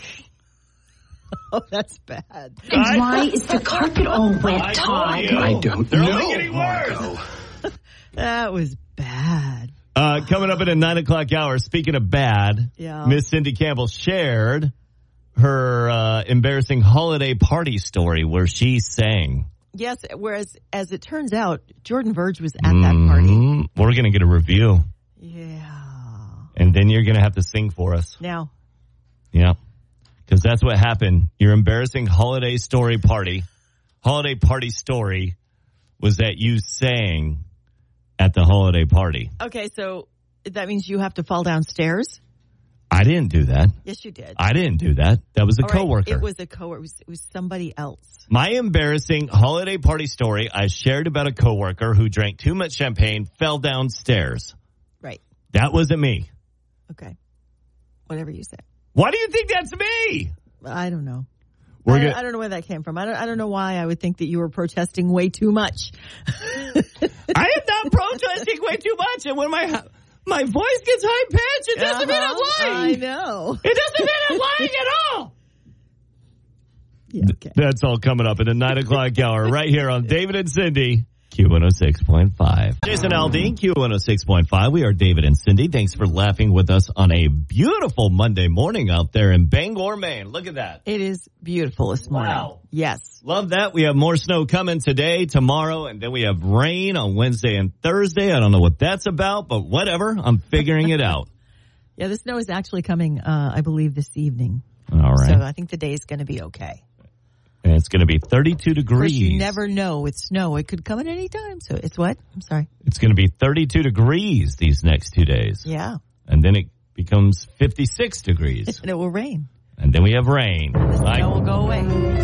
Speaker 3: Oh, that's bad.
Speaker 5: And why is the carpet all wet, Todd?
Speaker 10: I don't
Speaker 2: They're
Speaker 10: know,
Speaker 2: only getting worse.
Speaker 10: Margo.
Speaker 3: That was bad.
Speaker 2: Uh, coming up at a nine o'clock hour, speaking of bad,
Speaker 3: Yeah.
Speaker 2: Miss Cindy Campbell shared her uh, embarrassing holiday party story where she sang.
Speaker 3: Yes, whereas, as it turns out, Jordan Verge was at that party.
Speaker 2: Mm, we're going to get a review.
Speaker 3: Yeah.
Speaker 2: And then you're going to have to sing for us.
Speaker 3: Now.
Speaker 2: Yeah. Because that's what happened. Your embarrassing holiday story party, holiday party story was that you sang at the holiday party.
Speaker 3: Okay, so that means you have to fall downstairs?
Speaker 2: I didn't do that.
Speaker 3: Yes, you did.
Speaker 2: I didn't do that. That was a
Speaker 3: All right,
Speaker 2: coworker.
Speaker 3: It was a coworker. It was, it was somebody else.
Speaker 2: My embarrassing holiday party story I shared about a coworker who drank too much champagne, fell downstairs.
Speaker 3: Right.
Speaker 2: That wasn't me.
Speaker 3: Okay. Whatever you say.
Speaker 2: Why do you think that's me?
Speaker 3: I don't know.
Speaker 2: We're
Speaker 3: I,
Speaker 2: gonna-
Speaker 3: I don't know where that came from. I don't, I don't know why I would think that you were protesting way too much.
Speaker 2: I am not protesting way too much. And when my my voice gets high pitched, it doesn't mean I'm
Speaker 3: Uh-huh.
Speaker 2: lying.
Speaker 3: I know.
Speaker 2: It doesn't mean I'm lying at all.
Speaker 3: Yeah, okay.
Speaker 2: That's all coming up in the nine o'clock hour right here on David and Cindy, Q one oh six point five. Jason Aldean, Q one oh six point five. We are David and Cindy. Thanks for laughing with us on a beautiful Monday morning out there in Bangor, Maine. Look at that.
Speaker 3: It is beautiful this morning.
Speaker 2: Wow.
Speaker 3: Yes.
Speaker 2: Love that. We have more snow coming today, tomorrow, and then we have rain on Wednesday and Thursday. I don't know what that's about, but whatever. I'm figuring it out.
Speaker 3: Yeah, the snow is actually coming, uh, I believe, this evening.
Speaker 2: All right.
Speaker 3: So I think the day is going to be okay.
Speaker 2: And it's going to be thirty-two
Speaker 3: Of
Speaker 2: degrees.
Speaker 3: course, you never know with snow. It could come at any time. So it's what? I'm sorry.
Speaker 2: It's going to be thirty-two degrees these next two days.
Speaker 3: Yeah.
Speaker 2: And then it becomes fifty-six degrees.
Speaker 3: And it will rain.
Speaker 2: And then we have rain.
Speaker 3: The
Speaker 2: Like,
Speaker 3: snow will go away.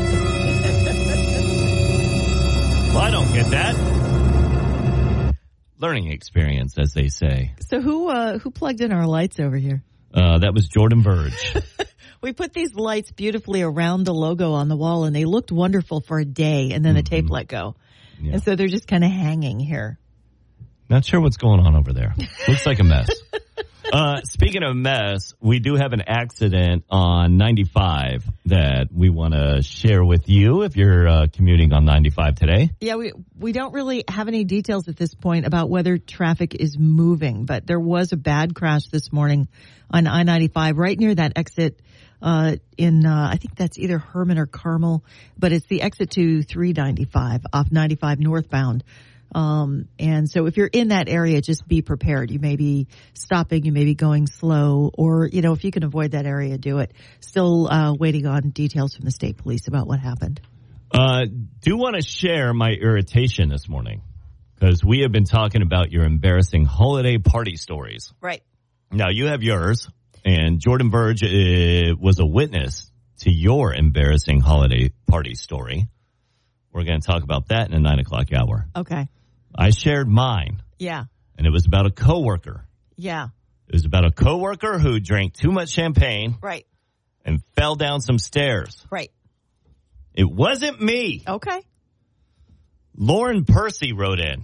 Speaker 2: well, I don't get that. Learning experience, as they say.
Speaker 3: So who uh, who plugged in our lights over here?
Speaker 2: Uh, that was Jordan Verge.
Speaker 3: We put these lights beautifully around the logo on the wall, and they looked wonderful for a day, and then the tape let go.
Speaker 2: Yeah.
Speaker 3: And so they're just kind of hanging here.
Speaker 2: Not sure what's going on over there. Looks like a mess. Uh, speaking of mess, we do have an accident on ninety-five that we want to share with you if you're uh, commuting on ninety-five today.
Speaker 3: Yeah, we we don't really have any details at this point about whether traffic is moving, but there was a bad crash this morning on I ninety-five right near that exit uh, in, uh, I think that's either Herman or Carmel, but it's the exit to three ninety-five off ninety-five northbound. Um, and so if you're in that area, just be prepared. You may be stopping, you may be going slow, or, you know, if you can avoid that area, do it. Still, uh, waiting on details from the state police about what happened.
Speaker 2: Uh, do want to share my irritation this morning because we have been talking about your embarrassing holiday party stories.
Speaker 3: Right.
Speaker 2: Now you have yours, and Jordan Verge uh, was a witness to your embarrassing holiday party story. We're going to talk about that in the nine o'clock hour.
Speaker 3: Okay.
Speaker 2: I shared mine.
Speaker 3: Yeah.
Speaker 2: And it was about a coworker.
Speaker 3: Yeah.
Speaker 2: It was about a coworker who drank too much champagne.
Speaker 3: Right.
Speaker 2: And fell down some stairs.
Speaker 3: Right.
Speaker 2: It wasn't me.
Speaker 3: Okay.
Speaker 2: Lauren Percy wrote in.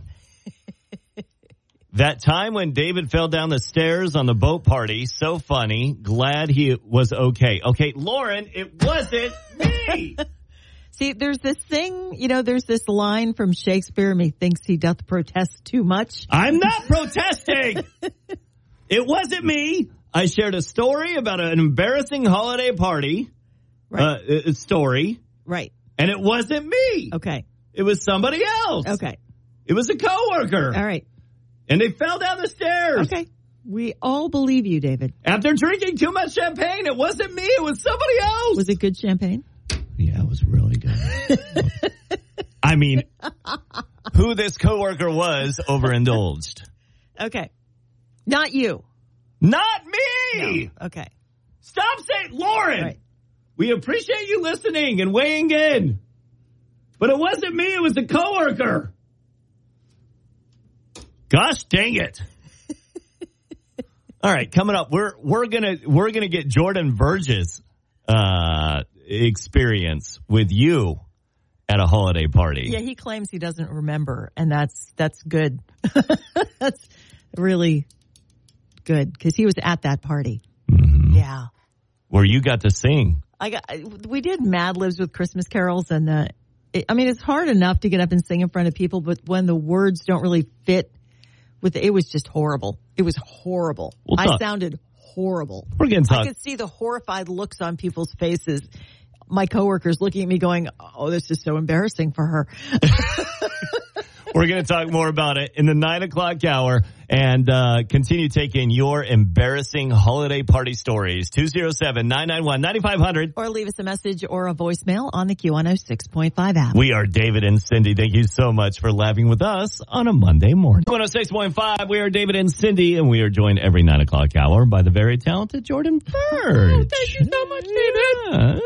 Speaker 2: That time when David fell down the stairs on the boat party, so funny. Glad he was okay. Okay, Lauren, it wasn't me.
Speaker 3: See, there's this thing, you know, there's this line from Shakespeare, methinks he doth protest too much.
Speaker 2: I'm not protesting. It wasn't me. I shared a story about an embarrassing holiday party.
Speaker 3: Right.
Speaker 2: Uh, a story.
Speaker 3: Right.
Speaker 2: And it wasn't me.
Speaker 3: Okay.
Speaker 2: It was somebody else.
Speaker 3: Okay.
Speaker 2: It was a coworker.
Speaker 3: All right.
Speaker 2: And they fell down the stairs.
Speaker 3: Okay. We all believe you, David.
Speaker 2: After drinking too much champagne, it wasn't me. It was somebody else.
Speaker 3: Was it good champagne?
Speaker 2: Yeah, it was really good. I mean, who this coworker was overindulged.
Speaker 3: Okay. Not you.
Speaker 2: Not me.
Speaker 3: No. Okay.
Speaker 2: Stop saying, Lauren.
Speaker 3: Right.
Speaker 2: We appreciate you listening and weighing in. But it wasn't me. It was a coworker. Gosh dang it. All right, coming up, we're we're gonna we're gonna get Jordan Verge's uh, experience with you at a holiday party.
Speaker 3: Yeah, he claims he doesn't remember, and that's that's good. That's really good because he was at that party.
Speaker 2: Mm-hmm.
Speaker 3: Yeah,
Speaker 2: where you got to sing.
Speaker 3: I got. We did Mad Libs with Christmas carols, and uh, it, I mean, it's hard enough to get up and sing in front of people, but when the words don't really fit with it, it was just horrible. It was horrible.
Speaker 2: We'll
Speaker 3: I sounded horrible.
Speaker 2: We're getting talk.
Speaker 3: I could see the horrified looks on people's faces. My coworkers looking at me going, oh, this is so embarrassing for her.
Speaker 2: We're going to talk more about it in the nine o'clock hour and uh, continue taking your embarrassing holiday party stories. two oh seven, nine nine one, nine five hundred.
Speaker 3: Or leave us a message or a voicemail on the Q one oh six point five app.
Speaker 2: We are David and Cindy. Thank you so much for laughing with us on a Monday morning. one oh six point five, we are David and Cindy, and we are joined every nine o'clock hour by the very talented Jordan Verge.
Speaker 11: Oh, thank you so much, David.
Speaker 2: Yeah.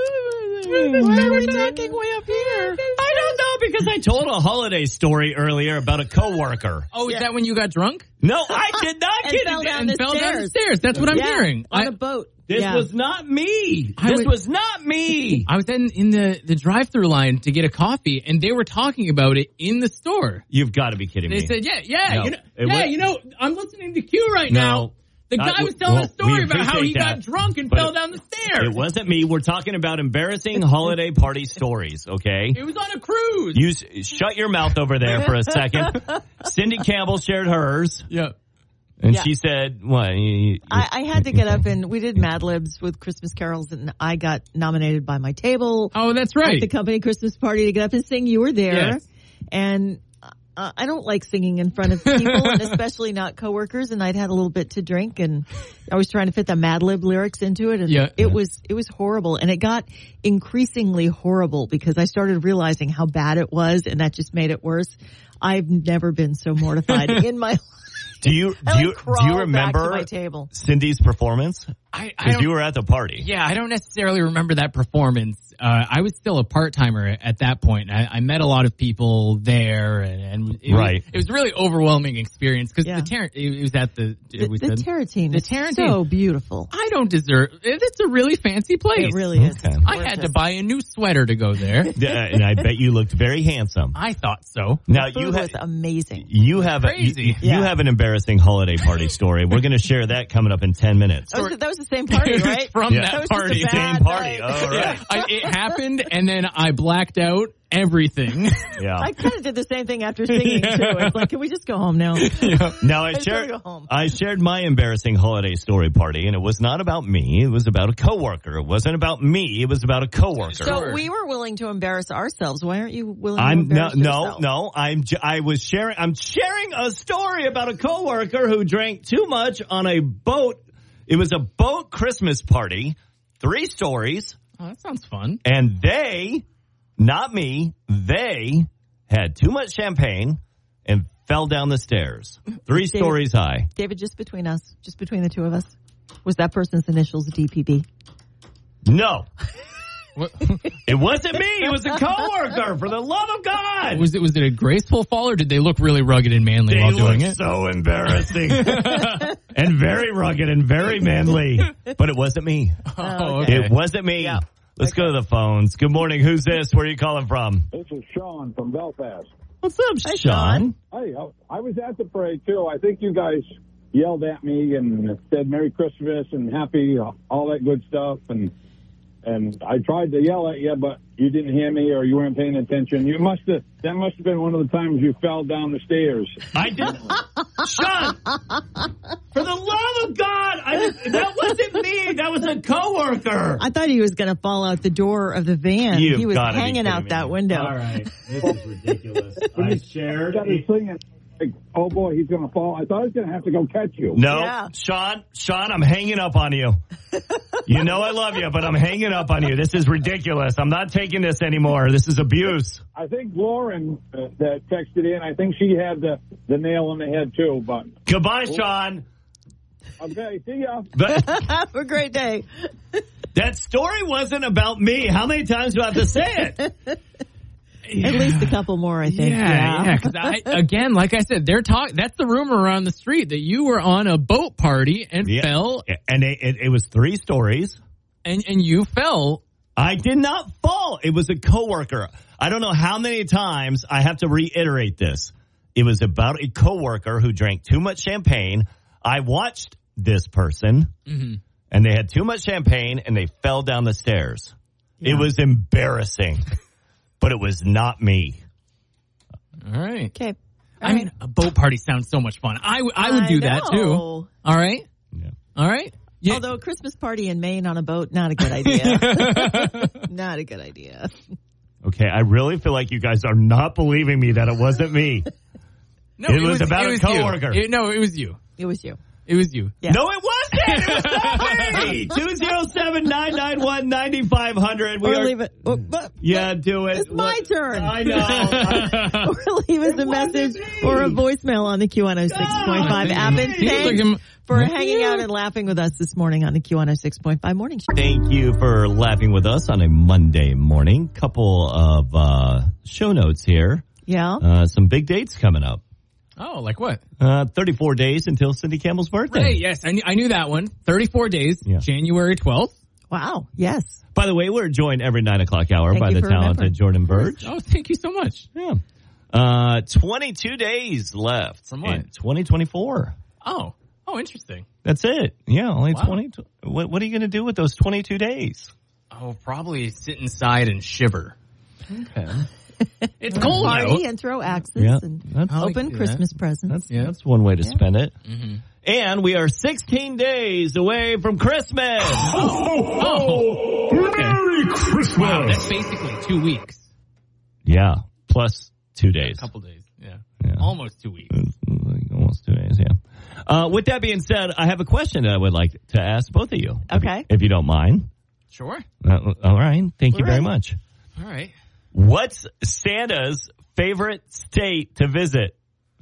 Speaker 3: Why are we talking way up here?
Speaker 2: I don't know, because I told a holiday story earlier about a coworker.
Speaker 11: Oh, is
Speaker 3: Yeah.
Speaker 11: that when you got drunk?
Speaker 2: No, I did not
Speaker 3: And
Speaker 2: get
Speaker 3: fell
Speaker 2: it.
Speaker 3: down
Speaker 11: and
Speaker 3: the
Speaker 11: fell
Speaker 3: stairs.
Speaker 11: down the stairs. That's what I'm
Speaker 3: Yeah,
Speaker 11: hearing.
Speaker 3: on
Speaker 11: I,
Speaker 3: a boat.
Speaker 2: This
Speaker 3: Yeah.
Speaker 2: was not me.
Speaker 11: I
Speaker 2: This
Speaker 11: was-
Speaker 2: was not me.
Speaker 11: I was in, in the, the drive-through line to get a coffee, and they were talking about it in the store.
Speaker 2: You've got to be kidding
Speaker 11: They
Speaker 2: me.
Speaker 11: said, yeah, yeah,
Speaker 2: No.
Speaker 11: you know,
Speaker 2: It
Speaker 11: yeah,
Speaker 2: was-
Speaker 11: you know, I'm listening to Q right
Speaker 2: No.
Speaker 11: now. The
Speaker 2: Uh,
Speaker 11: guy was telling
Speaker 2: well,
Speaker 11: a story
Speaker 2: we
Speaker 11: about how he
Speaker 2: appreciate
Speaker 11: got
Speaker 2: that,
Speaker 11: drunk and
Speaker 2: but
Speaker 11: fell
Speaker 2: it-
Speaker 11: down the stairs.
Speaker 2: It wasn't me. We're talking about embarrassing holiday party stories, okay?
Speaker 11: It was on a cruise.
Speaker 2: You s- shut your mouth over there for a second. Cindy Campbell shared hers,
Speaker 11: yeah.
Speaker 2: and
Speaker 3: Yeah.
Speaker 2: she said, "What?" you- you-
Speaker 3: I, I had to get up and we did Mad Libs with Christmas carols, and I got nominated by my table
Speaker 11: Oh, that's
Speaker 3: at
Speaker 11: right.
Speaker 3: the company Christmas party to get up and sing. You were there,
Speaker 11: Yes.
Speaker 3: and uh, I don't like singing in front of people, and especially not coworkers. And I'd had a little bit to drink, and I was trying to fit the Mad Lib lyrics into it, and
Speaker 11: Yeah.
Speaker 3: it was it was horrible, and it got increasingly horrible because I started realizing how bad it was, and that just made it worse. I've never been so mortified in my life.
Speaker 2: Do you
Speaker 3: I
Speaker 2: do
Speaker 3: like
Speaker 2: you do
Speaker 3: crawled
Speaker 2: you
Speaker 3: back
Speaker 2: remember
Speaker 3: to my table.
Speaker 2: Cindy's performance?
Speaker 11: I, I
Speaker 2: Because
Speaker 11: don't,
Speaker 2: you were at the party.
Speaker 11: yeah, I don't necessarily remember that performance. Uh, I was still a part-timer at that point. I, I met a lot of people there, and, and it,
Speaker 2: Right.
Speaker 11: was, it was a really overwhelming experience because
Speaker 3: Yeah.
Speaker 11: the Tar- it was at the
Speaker 3: The,
Speaker 11: we
Speaker 3: the
Speaker 11: said,
Speaker 3: Tarantine
Speaker 11: the
Speaker 3: is
Speaker 11: Tarantine.
Speaker 3: so beautiful.
Speaker 11: I don't deserve. It's a really fancy place.
Speaker 3: It really is.
Speaker 2: Okay.
Speaker 3: It's
Speaker 11: I had
Speaker 3: gorgeous.
Speaker 11: to buy a new sweater to go there.
Speaker 2: Yeah, and I bet you looked very handsome.
Speaker 11: I thought so.
Speaker 2: Now
Speaker 3: Food
Speaker 2: you
Speaker 3: was
Speaker 2: have
Speaker 3: amazing.
Speaker 2: you have a,
Speaker 11: Crazy.
Speaker 2: you,
Speaker 3: Yeah.
Speaker 2: you have an embarrassing holiday party story. We're going to share that coming up in ten minutes.
Speaker 3: That was, that was the same party,
Speaker 11: It was
Speaker 3: right?
Speaker 11: from
Speaker 2: Yeah.
Speaker 11: that
Speaker 3: That was just a
Speaker 11: party.
Speaker 3: bad
Speaker 2: Same party.
Speaker 3: night.
Speaker 2: All right.
Speaker 11: I, it happened, and then I blacked out everything.
Speaker 2: Yeah.
Speaker 3: I kind of did the same thing after singing too. It's like, can we just go home now?
Speaker 2: Now I
Speaker 3: I just
Speaker 2: shared
Speaker 3: wanna go home.
Speaker 2: I shared my embarrassing holiday story party, and it was not about me. It was about a coworker. It wasn't about me. It was about a coworker.
Speaker 3: So we were willing to embarrass ourselves. Why aren't you willing to
Speaker 2: I'm no
Speaker 3: embarrass
Speaker 2: no
Speaker 3: yourself?
Speaker 2: no. I'm j- I was sharing. I'm sharing a story about a coworker who drank too much on a boat. It was a boat Christmas party, three stories,
Speaker 11: Oh, that sounds fun.
Speaker 2: and they, not me, they had too much champagne and fell down the stairs, three
Speaker 3: Dave-
Speaker 2: stories high.
Speaker 3: David, just between us, just between the two of us, was that person's initials D P B?
Speaker 2: No.
Speaker 11: What,
Speaker 2: It wasn't me. It was a coworker. For the love of God,
Speaker 11: was it? Was it a graceful fall, or did they look really rugged and manly
Speaker 2: they
Speaker 11: while doing
Speaker 2: looked
Speaker 11: it?
Speaker 2: so embarrassing and very rugged and very manly. But it wasn't me.
Speaker 11: Oh, okay.
Speaker 2: It wasn't me.
Speaker 3: Yeah.
Speaker 2: Let's go to the phones. Good morning. Who's this? Where are you calling from?
Speaker 12: This is Sean from Belfast.
Speaker 2: What's up,
Speaker 3: Hi,
Speaker 2: Sean?
Speaker 12: Hey, I I was at the parade too. I think you guys yelled at me and said Merry Christmas and Happy, all that good stuff. And and I tried to yell at you, but you didn't hear me or you weren't paying attention. You must have. That must have been one of the times you fell down the stairs.
Speaker 2: I did. Sean, for the love of God, I was, that wasn't me. That was a coworker.
Speaker 3: I thought he was going to fall out the door of the van.
Speaker 2: You've
Speaker 3: he was
Speaker 2: gotta be
Speaker 3: hanging
Speaker 2: kidding
Speaker 3: out
Speaker 2: me.
Speaker 3: that window.
Speaker 2: All right. This is ridiculous. I shared.
Speaker 12: I was singing, like, oh boy, he's going to fall. I thought I was going to have to go catch you.
Speaker 2: No,
Speaker 3: Yeah.
Speaker 2: Sean, Sean, I'm hanging up on you. You know I love you, but I'm hanging up on you. This is ridiculous. I'm not taking this anymore. This is abuse.
Speaker 12: I think Lauren uh, that texted in, I think she had the, the nail on the head too. But
Speaker 2: Goodbye, Sean.
Speaker 12: okay, see ya.
Speaker 2: But
Speaker 3: Have a great day.
Speaker 2: that story wasn't about me. How many times do I have to say it?
Speaker 3: At least a couple more, I think.
Speaker 11: Yeah, yeah. Because I, again, like I said, they're talk. That's the rumor around the street that you were on a boat party and
Speaker 2: yeah.
Speaker 11: fell,
Speaker 2: and it, it, it was three stories,
Speaker 11: and and you fell.
Speaker 2: I did not fall. It was a coworker. I don't know how many times I have to reiterate this. It was about a coworker who drank too much champagne. I watched this person, mm-hmm. and they had too much champagne, and they fell down the stairs. Yeah. It was embarrassing, but it was not me.
Speaker 11: All right.
Speaker 3: Okay.
Speaker 11: I right. mean, a boat party sounds so much fun. I, w- I would
Speaker 3: I
Speaker 11: do
Speaker 3: know.
Speaker 11: that, too. All right?
Speaker 2: Yeah.
Speaker 11: All right? Yeah.
Speaker 3: Although a Christmas party in Maine on a boat, not a good idea. Not a good idea.
Speaker 2: Okay, I really feel like you guys are not believing me that it wasn't me.
Speaker 11: No,
Speaker 2: it,
Speaker 11: it
Speaker 2: was,
Speaker 11: was
Speaker 2: about
Speaker 11: it
Speaker 2: a
Speaker 11: was
Speaker 2: coworker.
Speaker 11: It, no, it was you.
Speaker 3: It was you.
Speaker 11: It was you.
Speaker 3: Yeah.
Speaker 2: No, it wasn't. It was not me. two oh seven, nine nine one, nine five hundred.
Speaker 3: Or are, leave it. Oh,
Speaker 2: yeah, do it.
Speaker 3: It's my
Speaker 2: Look,
Speaker 3: turn.
Speaker 2: I know.
Speaker 3: Or leave us a message or a voicemail on the Q one oh six point five
Speaker 2: oh,
Speaker 3: app. And thanks for hanging out and laughing with us this morning on the Q one oh six point five Morning Show.
Speaker 2: Thank you for laughing with us on a Monday morning. Couple of uh, show notes here.
Speaker 3: Yeah.
Speaker 2: Uh, some big dates coming up.
Speaker 11: Oh, like what?
Speaker 2: Uh, thirty-four days until Cindy Campbell's birthday.
Speaker 11: Right, yes. I knew, I knew that one. thirty-four days, yeah. January twelfth.
Speaker 3: Wow, yes.
Speaker 2: By the way, we're joined every nine o'clock hour
Speaker 3: thank
Speaker 2: by the talented Jordan Verge.
Speaker 11: Oh, thank you so much.
Speaker 2: Yeah. Uh, twenty-two days left
Speaker 11: from what?
Speaker 2: in twenty twenty-four.
Speaker 11: Oh, oh, interesting.
Speaker 2: That's it. Yeah, only
Speaker 11: wow.
Speaker 2: twenty. What, what are you going to do with those twenty-two days?
Speaker 11: Oh, probably sit inside and shiver.
Speaker 2: Okay.
Speaker 11: It's cold
Speaker 3: Party
Speaker 11: out.
Speaker 3: and throw axes
Speaker 2: yeah,
Speaker 3: and
Speaker 2: that's,
Speaker 3: open Christmas
Speaker 11: that.
Speaker 3: presents.
Speaker 2: That's,
Speaker 11: yeah.
Speaker 2: that's one way to
Speaker 3: yeah.
Speaker 2: spend it.
Speaker 11: Mm-hmm.
Speaker 2: And we are sixteen days away from Christmas.
Speaker 9: Ho, ho, ho.
Speaker 11: Oh.
Speaker 9: Merry Christmas.
Speaker 11: Wow, that's basically two weeks.
Speaker 2: Yeah, plus two days.
Speaker 11: A couple days, yeah.
Speaker 2: yeah.
Speaker 11: Almost two weeks.
Speaker 2: Almost two days, yeah. Uh, with that being said, I have a question that I would like to ask both of you.
Speaker 3: Okay.
Speaker 2: If, if you don't mind.
Speaker 11: Sure.
Speaker 2: Uh, all right. Thank
Speaker 3: We're
Speaker 2: you very
Speaker 3: ready.
Speaker 2: much.
Speaker 11: All right.
Speaker 2: What's Santa's favorite state to visit?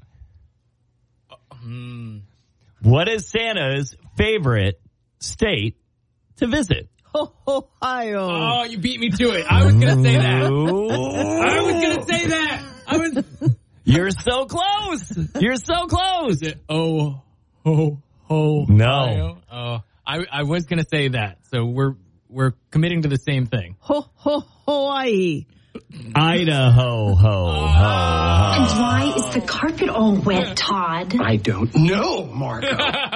Speaker 11: Um,
Speaker 2: what is Santa's favorite state to visit?
Speaker 3: Ohio.
Speaker 11: Oh, you beat me to it. I was going to say that. I was going to say that. I was.
Speaker 2: You're so close. You're so close.
Speaker 11: Is it oh, ho, ho,
Speaker 2: No.
Speaker 11: Ohio? Oh, I, I was going to say that. So we're we're committing to the same thing.
Speaker 3: Ho, ho, Hawaii.
Speaker 2: Idaho, ho, ho, ho.
Speaker 5: And why is the carpet all wet, Todd?
Speaker 10: I don't know, Margo.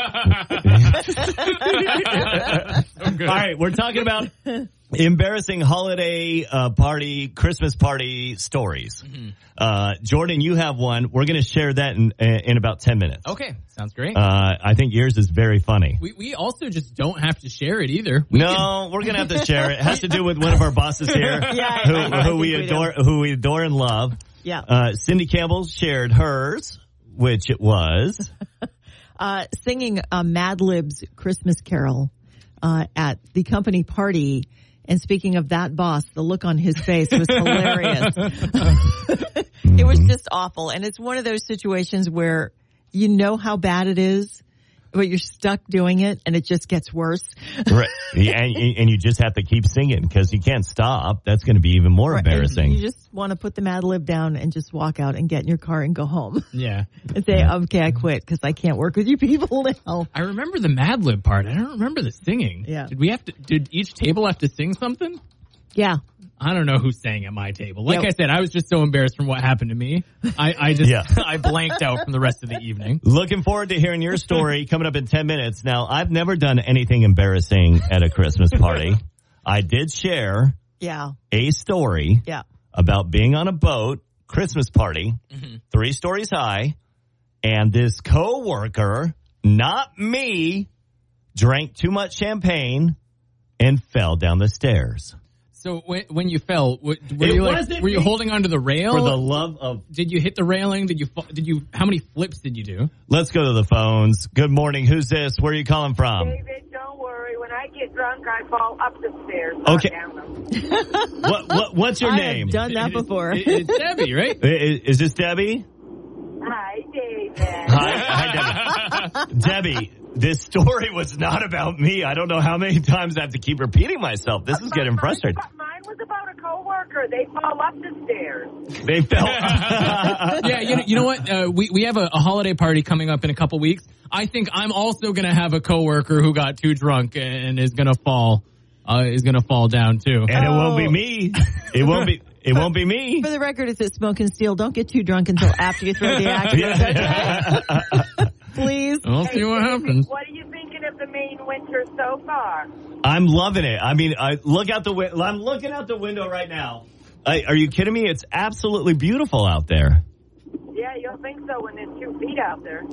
Speaker 2: All right, we're talking about embarrassing holiday uh, party, Christmas party stories. Mm-hmm. Uh, Jordan, you have one. We're going to share that in, in about ten minutes.
Speaker 11: Okay, sounds great.
Speaker 2: Uh, I think yours is very funny.
Speaker 11: We we also just don't have to share it either.
Speaker 2: We no, can... we're going to have to share it. It has to do with one of our bosses here,
Speaker 3: yeah,
Speaker 2: who,
Speaker 3: I, I
Speaker 2: who we adore, who we adore and love.
Speaker 3: Yeah.
Speaker 2: Uh, Cindy Campbell shared hers, which it was
Speaker 3: uh, singing a Mad Libs Christmas Carol uh, at the company party. And speaking of that boss, the look on his face was hilarious. It was just awful. And it's one of those situations where you know how bad it is, but you're stuck doing it and it just gets worse.
Speaker 2: Right. Yeah, and, and you just have to keep singing because you can't stop. That's going to be even more
Speaker 3: Right.
Speaker 2: embarrassing.
Speaker 3: And you just want to put the Mad Lib down and just walk out and get in your car and go home.
Speaker 11: Yeah.
Speaker 3: And say, okay, I quit because I can't work with you people now.
Speaker 11: I remember the Mad Lib part. I don't remember the singing.
Speaker 3: Yeah.
Speaker 11: Did we have to, did each table have to sing something?
Speaker 3: Yeah.
Speaker 11: I don't know who sang at my table. Like
Speaker 3: Yeah.
Speaker 11: I said, I was just so embarrassed from what happened to me. I, I just,
Speaker 2: Yeah.
Speaker 11: I blanked out from the rest of the evening.
Speaker 2: Looking forward to hearing your story coming up in ten minutes. Now, I've never done anything embarrassing at a Christmas party. I did share
Speaker 3: Yeah.
Speaker 2: a story
Speaker 3: Yeah.
Speaker 2: about being on a boat, Christmas party,
Speaker 11: Mm-hmm.
Speaker 2: three stories high, and this coworker, not me, drank too much champagne and fell down the stairs.
Speaker 11: So when when you fell, were, were
Speaker 2: It
Speaker 11: you like,
Speaker 2: wasn't
Speaker 11: were you
Speaker 2: me.
Speaker 11: holding onto the rail?
Speaker 2: For the love of...
Speaker 11: Did you hit the railing? Did you fa- did you how many flips did you do?
Speaker 2: Let's go to the phones. Good morning. Who's this? Where are you calling from?
Speaker 13: David, don't worry. When I get drunk, I fall up the stairs. Not
Speaker 2: Okay.
Speaker 13: down them.
Speaker 2: What, what What's your
Speaker 3: I
Speaker 2: name?
Speaker 3: have done that before.
Speaker 11: It- it's Debbie, right?
Speaker 2: Is, is this Debbie?
Speaker 13: Hi, David.
Speaker 2: Hi, hi Debbie. Debbie, this story was not about me. I don't know how many times I have to keep repeating myself. This is getting frustrating.
Speaker 13: Mine Mine was about a coworker. They fall up the stairs.
Speaker 2: They fell.
Speaker 11: Yeah, you know, you know what? Uh, we we have a, a holiday party coming up in a couple weeks. I think I'm also going to have a coworker who got too drunk and is going to fall. Uh, is going to fall down too.
Speaker 2: And
Speaker 3: Oh.
Speaker 2: it won't be me. It won't be. It won't be me.
Speaker 3: For the record, it's at Smoke and Steel. Don't get too drunk until after you throw the axe. Okay? Please.
Speaker 11: We'll see what happens.
Speaker 13: What are you thinking of the Maine winter so far?
Speaker 2: I'm loving it. I mean, I look out the window. I'm looking out the window right now. I, are you kidding me? It's absolutely beautiful out there.
Speaker 13: Yeah, you'll think so when there's two feet out there.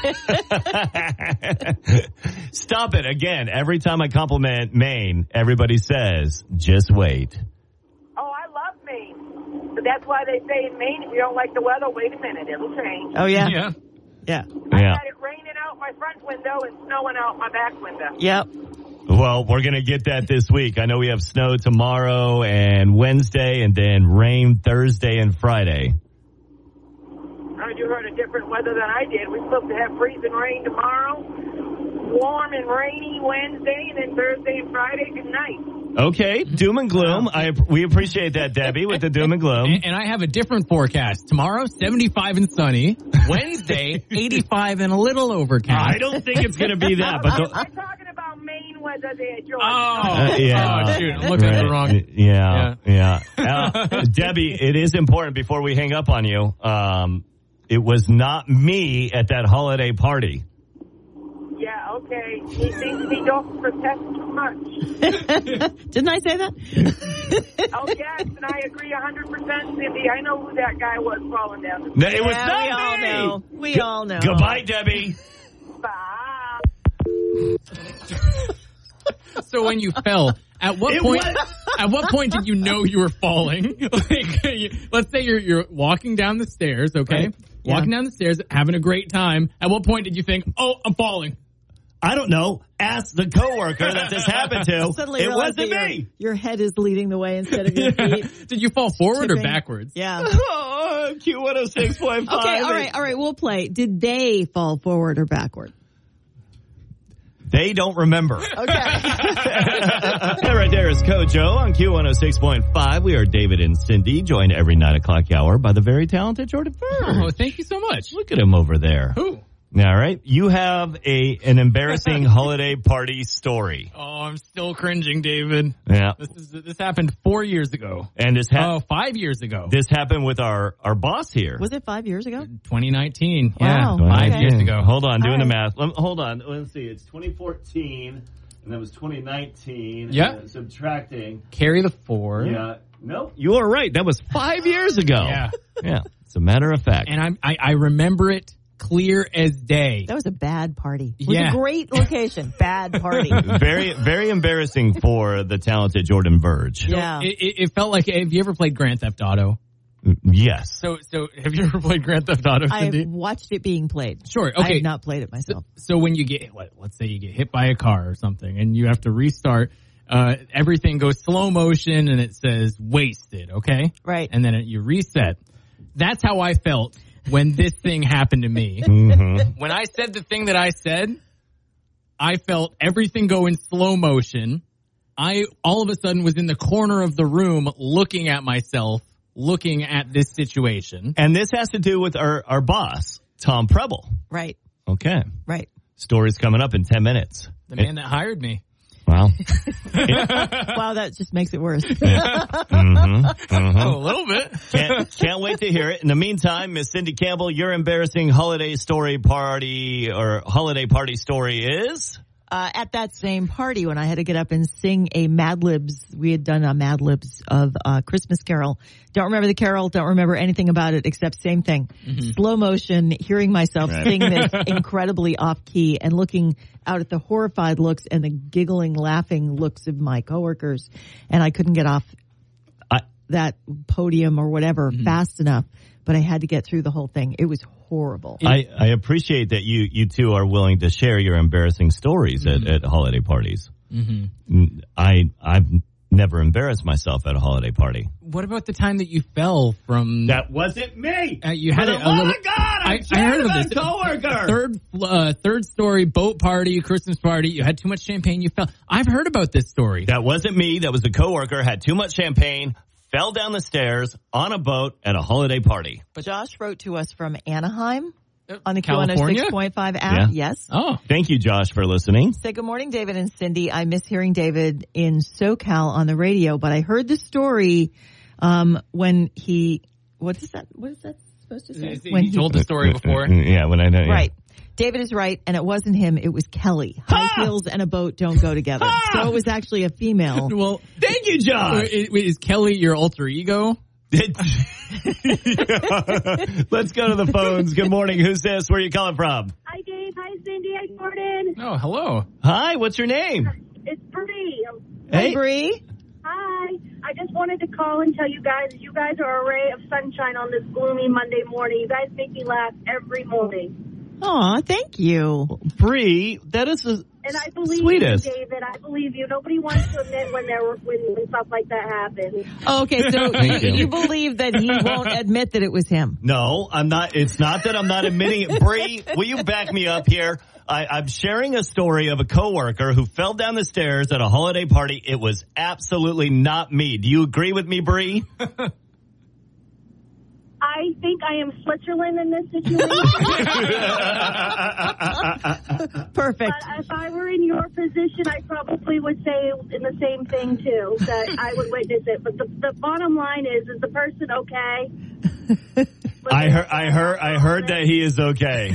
Speaker 2: Stop it. Again, every time I compliment Maine, everybody says, just wait.
Speaker 13: Oh, I love Maine. But that's why they say in Maine, if you don't like the weather, wait a minute, it'll change.
Speaker 3: Oh, yeah?
Speaker 11: Yeah.
Speaker 3: Yeah.
Speaker 13: I
Speaker 2: Yeah.
Speaker 13: had it raining out my front window and snowing out my back window.
Speaker 3: Yep.
Speaker 2: Well, we're going to get that this week. I know we have snow tomorrow and Wednesday and then rain Thursday and Friday.
Speaker 13: Oh, you heard a different weather than I did. We're supposed to have freezing rain tomorrow, warm and rainy Wednesday, and then Thursday and Friday, good night.
Speaker 2: Okay, doom and gloom. I we appreciate that, Debbie, with the doom and gloom.
Speaker 11: And, and I have a different forecast. Tomorrow, seventy-five and sunny. Wednesday, eighty-five and a little overcast.
Speaker 2: I don't think it's going to be that, but the,
Speaker 13: We're talking about Maine weather there, George.
Speaker 11: Oh,
Speaker 2: Uh, yeah.
Speaker 11: oh, shoot, I'm looking at the wrong.
Speaker 2: Yeah, yeah. Uh, Debbie, it is important before we hang up on you. Um, it was not me at that holiday party.
Speaker 13: Yeah, okay. He thinks he don't protest too much.
Speaker 3: Didn't I say that?
Speaker 13: Oh, yes, and I agree one hundred percent, Cindy. I know who that guy was falling down the
Speaker 2: No, it was
Speaker 3: Yeah,
Speaker 2: not
Speaker 3: we all
Speaker 2: me.
Speaker 3: know. We all know.
Speaker 2: Goodbye, Debbie.
Speaker 13: Bye.
Speaker 11: So when you fell, at what
Speaker 2: It
Speaker 11: point?
Speaker 2: was-
Speaker 11: At what point did you know you were falling? Like, you- let's say you're you're walking down the stairs, okay?
Speaker 3: Right.
Speaker 11: Walking
Speaker 3: Yeah.
Speaker 11: down the stairs, having a great time. At what point did you think, "Oh, I'm falling"?
Speaker 2: I don't know. Ask the coworker that this happened to.
Speaker 3: Suddenly
Speaker 2: It
Speaker 3: realize
Speaker 2: wasn't
Speaker 3: that
Speaker 2: me.
Speaker 3: Your, your head is leading the way instead of your feet.
Speaker 11: Did you fall forward or
Speaker 3: Tipping.
Speaker 11: backwards?
Speaker 3: Yeah.
Speaker 2: Oh, Q one oh six point five.
Speaker 3: Okay, all right, all right, we'll play. Did they fall forward or backward?
Speaker 2: They don't remember.
Speaker 3: Okay.
Speaker 2: That right there is Kojo on Q one oh six point five. We are David and Cindy, joined every nine o'clock hour by the very talented Jordan Furr.
Speaker 11: Oh, thank you so much.
Speaker 2: Look at him over there.
Speaker 11: Who?
Speaker 2: All right. You have a an embarrassing holiday party story.
Speaker 11: Oh, I'm still cringing, David.
Speaker 2: Yeah.
Speaker 11: This is this happened four years ago.
Speaker 2: And this ha-
Speaker 11: Oh, five years ago.
Speaker 2: this happened with our, our boss here.
Speaker 3: Was it five years ago?
Speaker 11: twenty nineteen.
Speaker 3: Wow.
Speaker 11: Yeah, five
Speaker 3: Okay.
Speaker 11: years ago.
Speaker 2: Hold on, doing
Speaker 3: All
Speaker 2: the
Speaker 3: right.
Speaker 2: math. Let, hold on. Let's see. It's twenty fourteen, and that was twenty nineteen.
Speaker 11: Yeah.
Speaker 2: And subtracting.
Speaker 11: Carry the four.
Speaker 2: Yeah. No, you are right. That was five years ago.
Speaker 11: Yeah.
Speaker 2: Yeah. It's a matter of fact.
Speaker 11: And I, I I remember it clear as day.
Speaker 3: That was a bad party. It was
Speaker 11: Yeah.
Speaker 3: a great location. Bad party.
Speaker 2: very, very embarrassing for the talented Jordan Verge.
Speaker 3: Yeah.
Speaker 11: It, it, it felt like, have you ever played Grand Theft Auto?
Speaker 2: Yes.
Speaker 11: So, so have you ever played Grand Theft Auto,
Speaker 3: I
Speaker 11: Cindy?
Speaker 3: have watched it being played.
Speaker 11: Sure.
Speaker 3: I
Speaker 11: Okay.
Speaker 3: have not played it myself.
Speaker 11: So when you get, let, let's say you get hit by a car or something and you have to restart, uh, everything goes slow motion and it says wasted, okay?
Speaker 3: Right.
Speaker 11: And then it, you reset. That's how I felt when this thing happened to me.
Speaker 2: Mm-hmm.
Speaker 11: When I said the thing that I said, I felt everything go in slow motion. I all of a sudden was in the corner of the room looking at myself, looking at this situation.
Speaker 2: And this has to do with our, our boss, Tom Preble.
Speaker 3: Right.
Speaker 2: Okay.
Speaker 3: Right.
Speaker 2: Story's coming up in ten minutes.
Speaker 11: The man that hired me.
Speaker 2: Wow.
Speaker 3: Wow, that just makes it worse.
Speaker 2: Mm-hmm. Mm-hmm.
Speaker 11: Oh, a little bit.
Speaker 2: Can't, can't wait to hear it. In the meantime, Miss Cindy Campbell, your embarrassing holiday story party or holiday party story is?
Speaker 3: Uh, at that same party when I had to get up and sing a Mad Libs, we had done a Mad Libs of uh, Christmas Carol. Don't remember the carol, don't remember anything about it except same thing. Mm-hmm. Slow motion, hearing myself
Speaker 2: Right.
Speaker 3: sing this incredibly off key and looking out at the horrified looks and the giggling, laughing looks of my coworkers. And I couldn't get off
Speaker 2: I,
Speaker 3: that podium or whatever
Speaker 11: Mm-hmm.
Speaker 3: fast enough, but I had to get through the whole thing. It was horrible.
Speaker 2: I, I appreciate that you, you two are willing to share your embarrassing stories
Speaker 11: Mm-hmm.
Speaker 2: at, at holiday parties.
Speaker 11: Mm-hmm.
Speaker 2: I, I've never embarrassed myself at a holiday party.
Speaker 11: What about the time that you fell from?
Speaker 2: That wasn't me.
Speaker 11: Uh, you had
Speaker 2: For
Speaker 11: a,
Speaker 2: the
Speaker 11: a
Speaker 2: love
Speaker 11: little.
Speaker 2: of God, I,
Speaker 11: I, I heard of
Speaker 2: a
Speaker 11: this.
Speaker 2: coworker.
Speaker 11: Third, uh, third story boat party, Christmas party. You had too much champagne. You fell. I've heard about this story.
Speaker 2: That wasn't me. That was a coworker. Had too much champagne. Fell down the stairs on a boat at a holiday party.
Speaker 3: But Josh wrote to us from Anaheim on the
Speaker 11: California?
Speaker 3: Q one oh six point five app.
Speaker 2: Yeah.
Speaker 3: Yes.
Speaker 11: Oh,
Speaker 2: thank you, Josh, for listening.
Speaker 3: Say good morning, David and Cindy. I miss hearing David in SoCal on the radio, but I heard the story um, when he. What is that? What is that supposed to say?
Speaker 11: He
Speaker 3: When he
Speaker 11: told the story before.
Speaker 2: Yeah, when I know. Yeah.
Speaker 3: Right. David is right, and it wasn't him. It was Kelly. High
Speaker 2: Ha!
Speaker 3: heels and a boat don't go together.
Speaker 2: Ha!
Speaker 3: So it was actually a female.
Speaker 11: Well,
Speaker 2: Thank you, Josh.
Speaker 11: wait, wait, is Kelly your alter ego?
Speaker 2: Let's go to the phones. Good morning. Who's this? Where are you calling from?
Speaker 8: Hi, Dave. Hi, Cindy. Hi, Jordan.
Speaker 11: Oh, hello.
Speaker 2: Hi, what's your name?
Speaker 8: It's Bree.
Speaker 3: Hey, Bree.
Speaker 8: Hi. I just wanted to call and tell you guys, you guys are a ray of sunshine on this gloomy Monday morning. You guys make me laugh every morning.
Speaker 3: Aw, thank you.
Speaker 2: Bree, that is the
Speaker 8: And I believe
Speaker 2: sweetest.
Speaker 8: you, David. I believe you. Nobody wants to admit when there when, when stuff like that happens.
Speaker 3: Okay, so
Speaker 2: Thank
Speaker 3: you,
Speaker 2: you.
Speaker 3: you believe that he won't admit that it was him.
Speaker 2: No, I'm not. It's not that I'm not admitting it. Bree, will you back me up here? I, I'm sharing a story of a coworker who fell down the stairs at a holiday party. It was absolutely not me. Do you agree with me, Bree?
Speaker 8: I think I am Switzerland in this situation.
Speaker 3: Perfect.
Speaker 8: But if I were in your position, I probably would say in the same thing too, that I would witness it. But the, the bottom line is, is the person okay?
Speaker 2: I heard. I heard. I heard that he is okay.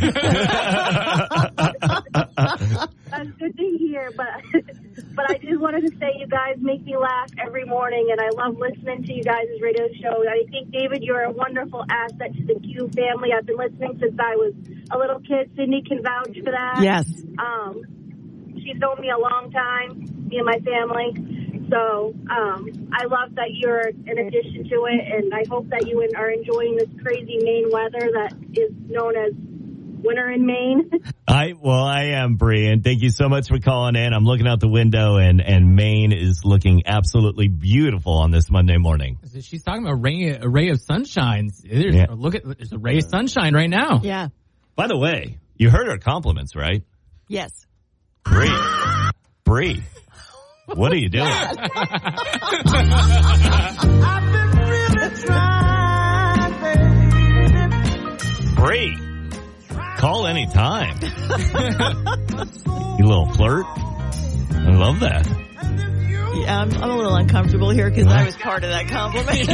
Speaker 8: That's good to hear, but but I just wanted to say you guys make me laugh every morning, and I love listening to you guys' radio show. I think, David, you're a wonderful asset to the Q family. I've been listening since I was a little kid. Cindy can vouch for that.
Speaker 3: Yes.
Speaker 8: Um, she's known me a long time, me and my family. So um, I love that you're an addition to it, and I hope that you are enjoying this crazy Maine weather that is known as winter in Maine.
Speaker 2: I well, I am, Bree, and thank you so much for calling in. I'm looking out the window, and and Maine is looking absolutely beautiful on this Monday morning.
Speaker 11: She's talking about a ray, a ray of sunshine. There's,
Speaker 2: Yeah.
Speaker 11: Look at there's a ray of sunshine right now.
Speaker 3: Yeah.
Speaker 2: By the way, you heard her compliments, right?
Speaker 3: Yes.
Speaker 2: Bree, Bree, what are you doing? Bree, call anytime. You little flirt. I love that.
Speaker 3: Yeah, I'm, I'm a little uncomfortable here because I was part of that compliment.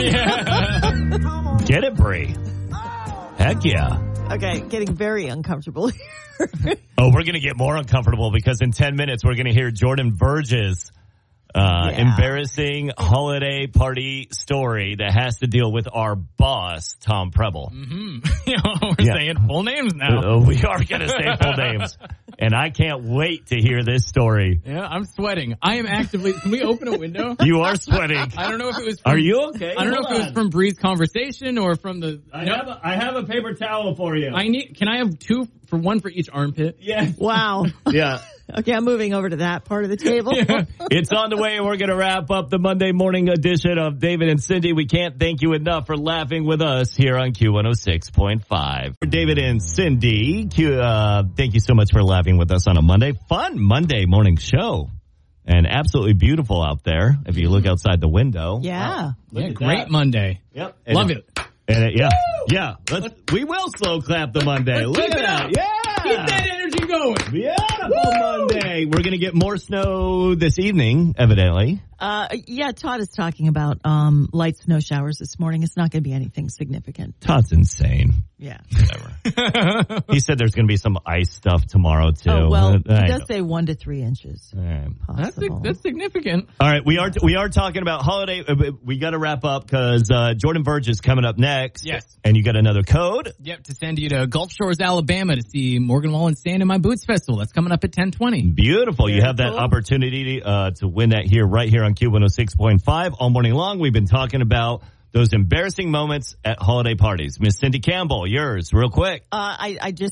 Speaker 2: Get it, Bree. Heck yeah.
Speaker 3: Okay, getting very uncomfortable here.
Speaker 2: Oh, we're going to get more uncomfortable because in ten minutes we're going to hear Jordan Verge's uh,
Speaker 3: Yeah.
Speaker 2: embarrassing holiday party story that has to deal with our boss, Tom Preble.
Speaker 11: Mm-hmm. You know, we're
Speaker 2: Yeah.
Speaker 11: saying full names now.
Speaker 2: Uh, we are going to say full names. And I can't wait to hear this story.
Speaker 11: Yeah, I'm sweating. I am actively. Can we open a window?
Speaker 2: You are sweating.
Speaker 11: I don't know if it was. From,
Speaker 2: Are you okay?
Speaker 11: I don't know
Speaker 2: Hold
Speaker 11: if it was
Speaker 2: on.
Speaker 11: from Bree's conversation or from the.
Speaker 2: I
Speaker 11: no,
Speaker 2: have a, I have a paper towel for you.
Speaker 11: I need. Can I have two for one for each armpit?
Speaker 2: Yes.
Speaker 3: Wow.
Speaker 2: Yeah.
Speaker 3: Okay, I'm moving over to that part of the table.
Speaker 2: It's on the way, and we're going to wrap up the Monday morning edition of David and Cindy. We can't thank you enough for laughing with us here on Q one oh six point five. David and Cindy, Q, uh, thank you so much for laughing with us on a Monday. Fun Monday morning show. And absolutely beautiful out there if you look outside the window.
Speaker 3: Yeah.
Speaker 11: Yeah,
Speaker 2: at
Speaker 11: great
Speaker 2: that.
Speaker 11: Monday.
Speaker 2: Yep. And
Speaker 11: Love it.
Speaker 2: And it, yeah. Yeah. Let's, we will slow clap the Monday.
Speaker 11: Let's
Speaker 2: Look
Speaker 11: keep
Speaker 2: at
Speaker 11: it
Speaker 2: that.
Speaker 11: up.
Speaker 2: Yeah.
Speaker 11: Keep that energy going.
Speaker 2: Beautiful Monday. We're going to get more snow this evening, evidently.
Speaker 3: Uh, yeah, Todd is talking about um, light snow showers this morning. It's not going to be anything significant.
Speaker 2: Todd's insane.
Speaker 3: Yeah.
Speaker 2: Whatever. He said there's going to be some ice stuff tomorrow, too.
Speaker 3: Oh, well,
Speaker 2: I
Speaker 3: he does
Speaker 2: know.
Speaker 3: say one to three inches.
Speaker 2: All right.
Speaker 11: That's
Speaker 3: Possible.
Speaker 11: that's significant.
Speaker 2: All right, we are we are talking about holiday. uh, We got to wrap up because uh, Jordan Verge is coming up next.
Speaker 11: Yes.
Speaker 2: And you got another code.
Speaker 11: Yep, to send you to Gulf Shores, Alabama to see Morgan Wallen Stand in My Boots Festival. That's coming up at ten twenty.
Speaker 2: Beautiful. You
Speaker 3: Very
Speaker 2: have that
Speaker 3: cool.
Speaker 2: opportunity uh, to win that here, right here on Q one oh six point five. All morning long, we've been talking about those embarrassing moments at holiday parties. Miss Cindy Campbell, yours, real quick.
Speaker 3: Uh, I, I just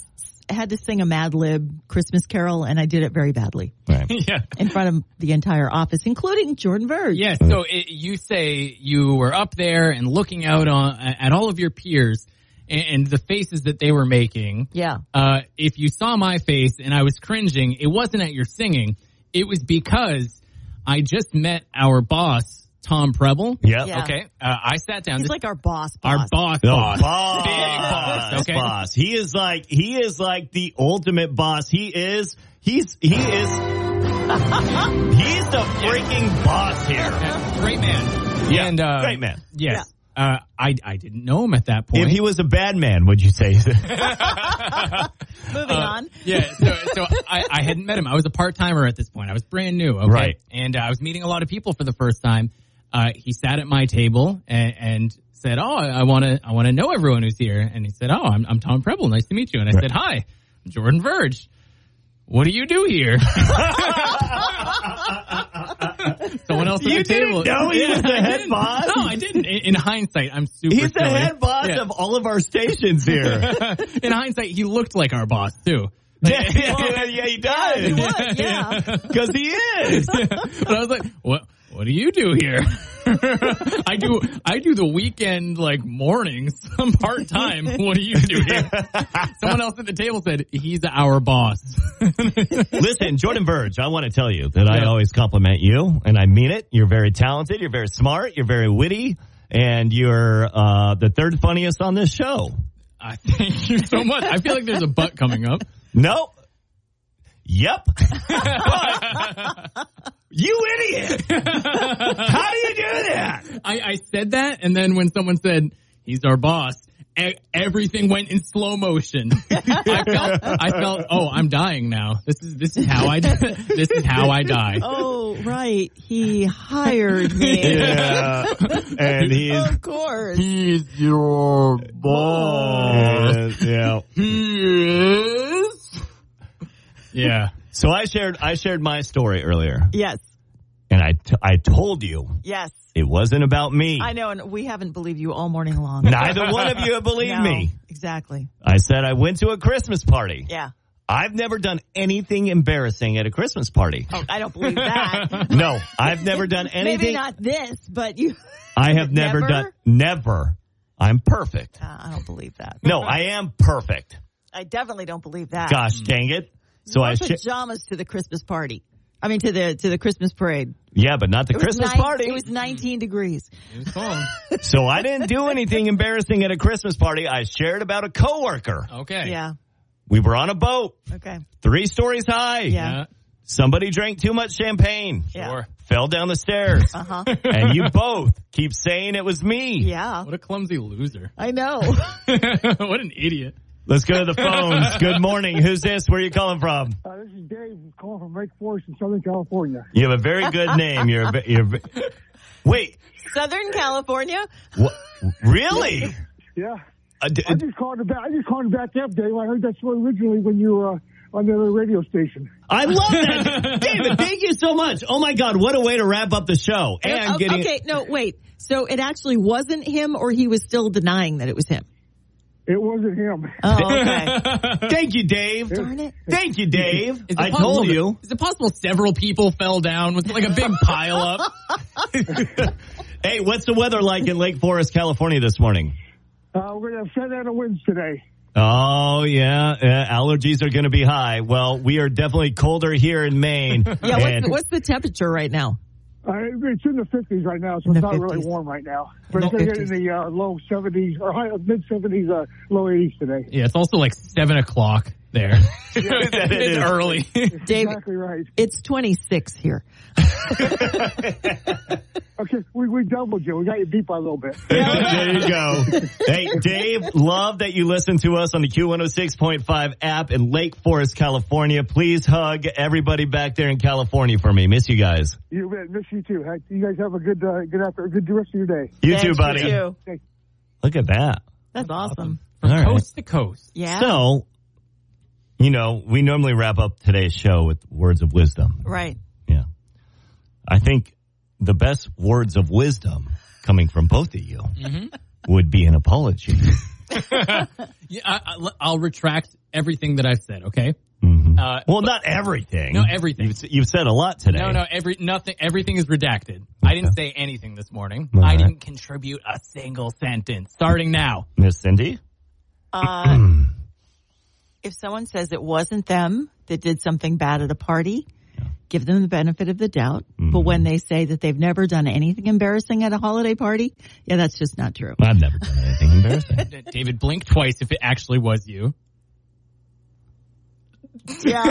Speaker 3: had to sing a Mad Lib Christmas carol, and I did it very badly.
Speaker 2: Right.
Speaker 11: Yeah.
Speaker 3: In front of the entire office, including Jordan Verge.
Speaker 11: Yeah, so it, you say you were up there and looking out on at all of your peers and, and the faces that they were making.
Speaker 3: Yeah.
Speaker 11: Uh, if you saw my face and I was cringing, it wasn't at your singing. It was because I just met our boss, Tom Preble.
Speaker 2: Yep.
Speaker 3: Yeah.
Speaker 11: Okay. Uh, I sat down.
Speaker 3: He's
Speaker 11: This-
Speaker 3: like our boss.
Speaker 11: our
Speaker 3: boss.
Speaker 11: boss,
Speaker 2: No,
Speaker 11: boss,
Speaker 2: boss,
Speaker 11: big boss. Okay.
Speaker 2: boss. He is like he is like the ultimate boss. He is he's he is he's the freaking boss here.
Speaker 11: Yeah, great man.
Speaker 2: Yeah,
Speaker 11: and, uh,
Speaker 2: great man.
Speaker 11: Yes. Uh, I I didn't know him at that point.
Speaker 2: If he was a bad man, would you say?
Speaker 3: Moving
Speaker 11: Uh,
Speaker 3: on.
Speaker 11: Yeah, so, so I, I hadn't met him. I was a part-timer at this point. I was brand new, okay?
Speaker 2: Right.
Speaker 11: And uh, I was meeting a lot of people for the first time. Uh, he sat at my table and, and said, oh, I want to I want to know everyone who's here. And he said, oh, I'm, I'm Tom Preble. Nice to meet you. And I
Speaker 2: Right.
Speaker 11: said, hi, I'm Jordan Verge. What do you do here? Someone else at
Speaker 2: You
Speaker 11: the table.
Speaker 2: didn't know he was the
Speaker 11: I
Speaker 2: head
Speaker 11: didn't.
Speaker 2: boss?
Speaker 11: No, I didn't. In, in hindsight, I'm super
Speaker 2: He's the
Speaker 11: silly.
Speaker 2: head boss
Speaker 11: Yeah.
Speaker 2: of all of our stations here.
Speaker 11: In hindsight, he looked like our boss, too.
Speaker 2: yeah, yeah, yeah, he does.
Speaker 3: He was, yeah.
Speaker 2: Because he is.
Speaker 11: But I was like, what? What do you do here? I do. I do the weekend like mornings. I'm part time. What do you do here? Someone else at the table said he's our boss.
Speaker 2: Listen, Jordan Verge, I want to tell you that I
Speaker 11: Yeah.
Speaker 2: always compliment you, and I mean it. You're very talented. You're very smart. You're very witty, and you're uh, the third funniest on this show.
Speaker 11: I thank you so much. I feel like there's a butt coming up.
Speaker 2: No. Yep. But, you idiot. How do you do that?
Speaker 11: I, I said that, and then when someone said he's our boss, e- everything went in slow motion. I felt, I felt, oh, I'm dying now. This is this is how I this is how I die.
Speaker 3: Oh, right. He hired me.
Speaker 2: Yeah. And he's
Speaker 3: Of course.
Speaker 11: He's your boss.
Speaker 2: yeah.
Speaker 11: He is. Yeah.
Speaker 2: So I shared I shared my story earlier,
Speaker 3: Yes.
Speaker 2: and I t- I told you
Speaker 3: Yes.
Speaker 2: it wasn't about me.
Speaker 3: I know, and we haven't believed you all morning long.
Speaker 2: Neither one of you have believed
Speaker 3: No,
Speaker 2: me.
Speaker 3: Exactly.
Speaker 2: I said I went to a Christmas party.
Speaker 3: Yeah.
Speaker 2: I've never done anything embarrassing at a Christmas party.
Speaker 3: Oh, I don't believe that.
Speaker 2: No, I've never done anything.
Speaker 3: Maybe not this, but you.
Speaker 2: I have never,
Speaker 3: Never?
Speaker 2: done. Never. I'm perfect.
Speaker 3: Uh, I don't believe that.
Speaker 2: No, I am perfect.
Speaker 3: I definitely don't believe that.
Speaker 2: Gosh dang it! So
Speaker 3: You wore
Speaker 2: I sh-
Speaker 3: pajamas to the Christmas party. I mean, to the to the Christmas parade.
Speaker 2: yeah, but not the
Speaker 3: It was
Speaker 2: Christmas
Speaker 3: nine-
Speaker 2: party.
Speaker 3: It was nineteen degrees.
Speaker 11: It was calm.
Speaker 2: So I didn't do anything embarrassing at a Christmas party. I shared about a coworker.
Speaker 11: Okay.
Speaker 3: Yeah.
Speaker 2: We were on a boat,
Speaker 3: Okay.
Speaker 2: three stories high.
Speaker 3: Yeah.
Speaker 2: Somebody drank too much champagne.
Speaker 3: Yeah.
Speaker 11: Sure.
Speaker 2: Fell down the stairs.
Speaker 3: Uh huh.
Speaker 2: And you both keep saying it was me.
Speaker 3: Yeah.
Speaker 11: What a clumsy loser.
Speaker 3: I know.
Speaker 11: What an idiot.
Speaker 2: Let's go to the phones. Good morning. Who's this? Where are you calling from?
Speaker 14: Uh, this is Dave calling from Lake Forest in Southern California.
Speaker 2: You have a very good name. You're, a, ve- you're ve- wait.
Speaker 3: Southern California.
Speaker 2: What? Really?
Speaker 14: Yeah.
Speaker 2: Uh, d-
Speaker 14: I just called it back. I just called it back up, Dave. I heard that story originally when you were uh, on the other radio station.
Speaker 2: I love that. David, thank you so much. Oh, my God. What a way to wrap up the show. And
Speaker 3: Oh,
Speaker 2: getting
Speaker 3: okay, no, wait. So it actually wasn't him, or he was still denying that it was him?
Speaker 14: It wasn't him.
Speaker 3: Oh, okay.
Speaker 2: Thank you, Dave.
Speaker 3: Darn it.
Speaker 2: Thank you, Dave.
Speaker 11: Is it
Speaker 2: I
Speaker 11: possible
Speaker 2: told
Speaker 11: that-
Speaker 2: you.
Speaker 11: Is it possible several people fell down? Was it like a big pile up?
Speaker 2: Hey, what's the weather like in Lake Forest, California this morning?
Speaker 14: Uh, we're going to have Santa winds today.
Speaker 2: Oh, yeah. Uh, allergies are going to be high. Well, we are definitely colder here in Maine.
Speaker 3: Yeah, what's
Speaker 2: And-
Speaker 3: the, what's the temperature right now?
Speaker 14: Uh, it's in the fifties right now, so
Speaker 3: In
Speaker 14: it's
Speaker 3: the
Speaker 14: not really
Speaker 3: fifties.
Speaker 14: warm right now. But
Speaker 3: No,
Speaker 14: it's going to get in
Speaker 3: fifties.
Speaker 14: the uh, low seventies or high mid seventies, uh, low eighties today.
Speaker 11: Yeah, it's also like seven o'clock there.
Speaker 2: That it
Speaker 11: It's
Speaker 2: is.
Speaker 11: early.
Speaker 3: Dave,
Speaker 14: Exactly right.
Speaker 3: it's twenty-six here.
Speaker 14: Okay, we, we doubled you. We got you beat by a little bit.
Speaker 2: There you go. Hey, Dave, love that you listen to us on the Q one oh six point five app in Lake Forest, California. Please hug everybody back there in California for me. Miss you guys.
Speaker 14: You bet. Miss you too. Hey, you guys have a good, uh, good after, good rest of your day.
Speaker 2: You
Speaker 3: Thanks,
Speaker 2: too, buddy.
Speaker 3: you too.
Speaker 14: Okay.
Speaker 2: Look at that.
Speaker 3: That's awesome.
Speaker 11: From
Speaker 2: All right.
Speaker 11: coast to coast.
Speaker 3: Yeah.
Speaker 2: So, you know, we normally wrap up today's show with words of wisdom.
Speaker 3: Right.
Speaker 2: Yeah. I think the best words of wisdom coming from both of you
Speaker 11: Mm-hmm.
Speaker 2: would be an apology.
Speaker 11: yeah, I, I, I'll retract everything that I've said. Okay.
Speaker 2: Mm-hmm.
Speaker 11: Uh,
Speaker 2: well, not everything.
Speaker 11: No, everything.
Speaker 2: You've, you've said a lot today.
Speaker 11: No, no, every nothing. Everything is redacted. Okay. I didn't say anything this morning.
Speaker 2: All
Speaker 11: I
Speaker 2: right.
Speaker 11: didn't contribute a single sentence. Starting now,
Speaker 2: Miss Cindy.
Speaker 3: Uh, if someone says it wasn't them that did something bad at a party, yeah. give them the benefit of the doubt. Mm-hmm. But when they say that they've never done anything embarrassing at a holiday party, yeah, that's just not true.
Speaker 2: I've never done anything embarrassing.
Speaker 11: David, blink twice if it actually was you.
Speaker 3: Yeah.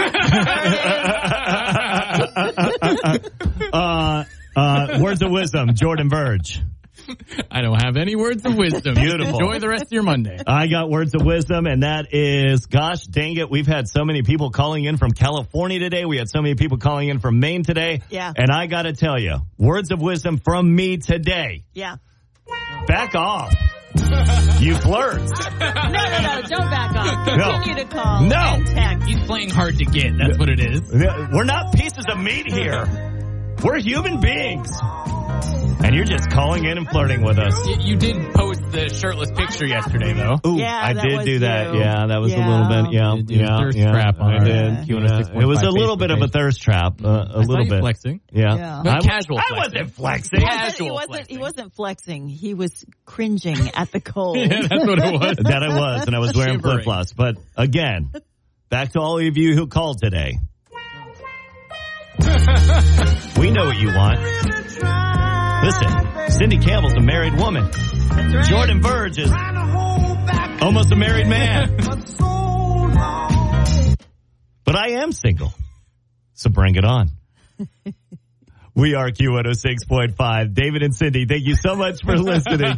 Speaker 2: uh, uh, words of wisdom, Jordan Verge.
Speaker 11: I don't have any words of wisdom.
Speaker 2: Beautiful.
Speaker 11: Enjoy the rest of your Monday.
Speaker 2: I got words of wisdom, and that is, gosh dang it, we've had so many people calling in from California today. We had so many people calling in from Maine today.
Speaker 3: Yeah.
Speaker 2: And I got to tell you, words of wisdom from me today.
Speaker 3: Yeah.
Speaker 2: Back off. You flirt.
Speaker 3: No, no, no, don't back off. Continue
Speaker 2: no.
Speaker 3: to call
Speaker 2: no.
Speaker 3: and text.
Speaker 11: He's playing hard to get. That's what it is.
Speaker 2: We're not pieces of meat here. We're human beings. And you're just calling in and flirting with us.
Speaker 11: You, you did post the shirtless picture yesterday, though.
Speaker 2: Ooh,
Speaker 3: yeah,
Speaker 2: I
Speaker 3: that
Speaker 2: did
Speaker 3: was
Speaker 2: do that.
Speaker 3: you.
Speaker 2: Yeah, that was
Speaker 3: yeah.
Speaker 2: a little bit. Yeah,
Speaker 11: you did
Speaker 2: yeah,
Speaker 11: thirst
Speaker 2: yeah.
Speaker 11: trap on
Speaker 2: I did.
Speaker 11: uh,
Speaker 2: Yeah. It was a little bit of a thirst trap. Uh, a
Speaker 11: I
Speaker 2: little
Speaker 11: you
Speaker 2: bit
Speaker 11: flexing.
Speaker 2: Yeah,
Speaker 3: yeah.
Speaker 11: But
Speaker 2: I,
Speaker 11: casual.
Speaker 2: I
Speaker 11: flexing.
Speaker 2: wasn't flexing.
Speaker 3: He
Speaker 11: Casual
Speaker 3: wasn't, he wasn't,
Speaker 11: flexing.
Speaker 3: he wasn't flexing. He was cringing at the cold.
Speaker 11: Yeah, that's what it was.
Speaker 2: That I was, and I was wearing
Speaker 11: Shivering.
Speaker 2: flip flops. But again, back to all of you who called today. We know what you want. Listen, Cindy Campbell's a married woman.
Speaker 3: That's right.
Speaker 2: Jordan Verge is almost a married man. But I am single. So bring it on. We are Q one oh six point five. David and Cindy, thank you so much for listening.